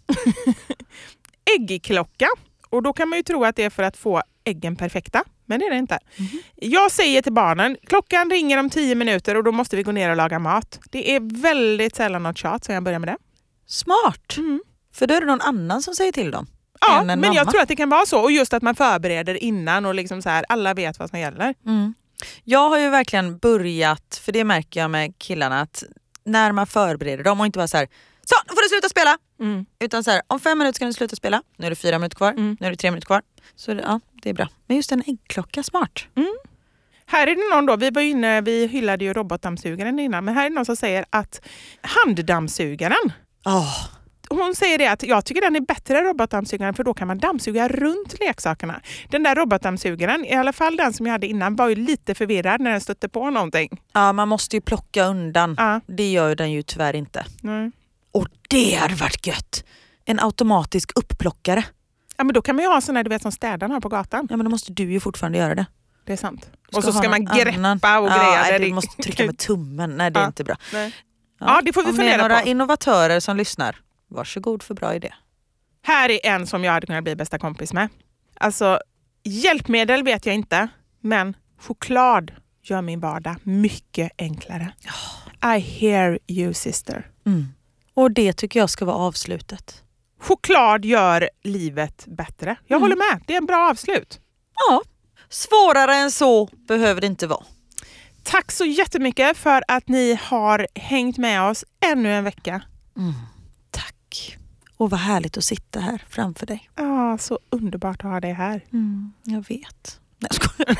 Äggklocka. Och då kan man ju tro att det är för att få äggen perfekta. Men det är det inte. Mm-hmm. Jag säger till barnen, klockan ringer om tio minuter och då måste vi gå ner och laga mat. Det är väldigt sällan något tjat så jag börjar med det. Smart. Mm. För då är det någon annan som säger till dem. Ja, än en men jag mamma. tror att det kan vara så. Och just att man förbereder innan och liksom så här, alla vet vad som gäller. Mm. Jag har ju verkligen börjat, för det märker jag med killarna, att när man förbereder dem och inte vara så här, så nu får du sluta spela. Mm. Utan så här, om fem minuter ska du sluta spela. Nu är det fyra minuter kvar. Mm. Nu är det tre minuter kvar. Så det, ja, det är bra. Men just en äggklocka, smart. Här är det någon då, vi var inne, vi hyllade ju robotdammsugaren innan, men här är det någon som säger att handdammsugaren, Oh. hon säger det att jag tycker den är bättre än robotdammsugaren för då kan man dammsuga runt leksakerna. Den där robotdammsugaren, i alla fall den som jag hade innan, var ju lite förvirrad när den stötte på någonting. Ja, man måste ju plocka undan. Ja. Det gör den ju tyvärr inte. Nej. Och det hade varit gött. En automatisk upplockare. Ja, men då kan man ju ha såna, du vet, som städarna har på gatan. Ja, men då måste du ju fortfarande göra det. Det är sant. Ska och så ska man greppa annan... och ja, greja. Nej, det du måste trycka med tummen. Nej, det är ja. inte bra. Nej. Ja. ja, det får vi Om fundera på. Om det är några innovatörer som lyssnar, varsågod för bra idé. Här är en som jag hade kunnat bli bästa kompis med. Alltså, hjälpmedel vet jag inte, men choklad gör min vardag mycket enklare. Oh. I hear you, sister. Mm. Och det tycker jag ska vara avslutet. Choklad gör livet bättre. Jag mm. håller med. Det är en bra avslut. Ja, svårare än så behöver det inte vara. Tack så jättemycket för att ni har hängt med oss ännu en vecka. Mm. Tack. Och vad härligt att sitta här framför dig. Ja, så underbart att ha dig här. Mm, jag vet. Nej, jag skojar.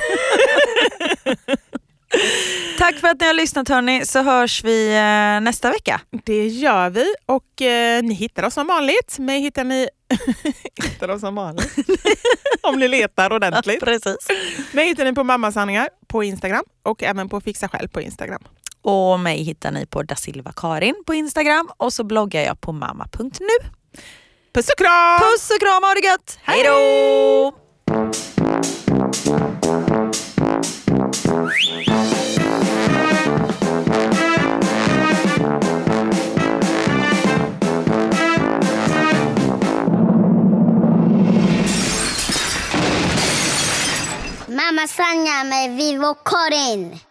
Tack för att ni har lyssnat, hörni, så hörs vi eh, nästa vecka. Det gör vi och eh, ni hittar oss som vanligt. Mig hittar ni hittar oss som vanligt. Om ni letar ordentligt. Ja, precis. Mig hittar ni på Mammasanningar på Instagram och även på Fixa Själv på Instagram. Och mig hittar ni på Da Silva Karin på Instagram och så bloggar jag på mamma punkt nu. Puss och kram! Puss och kram, ha det gött! Hej då! Mammasanningar med Vivo Karin.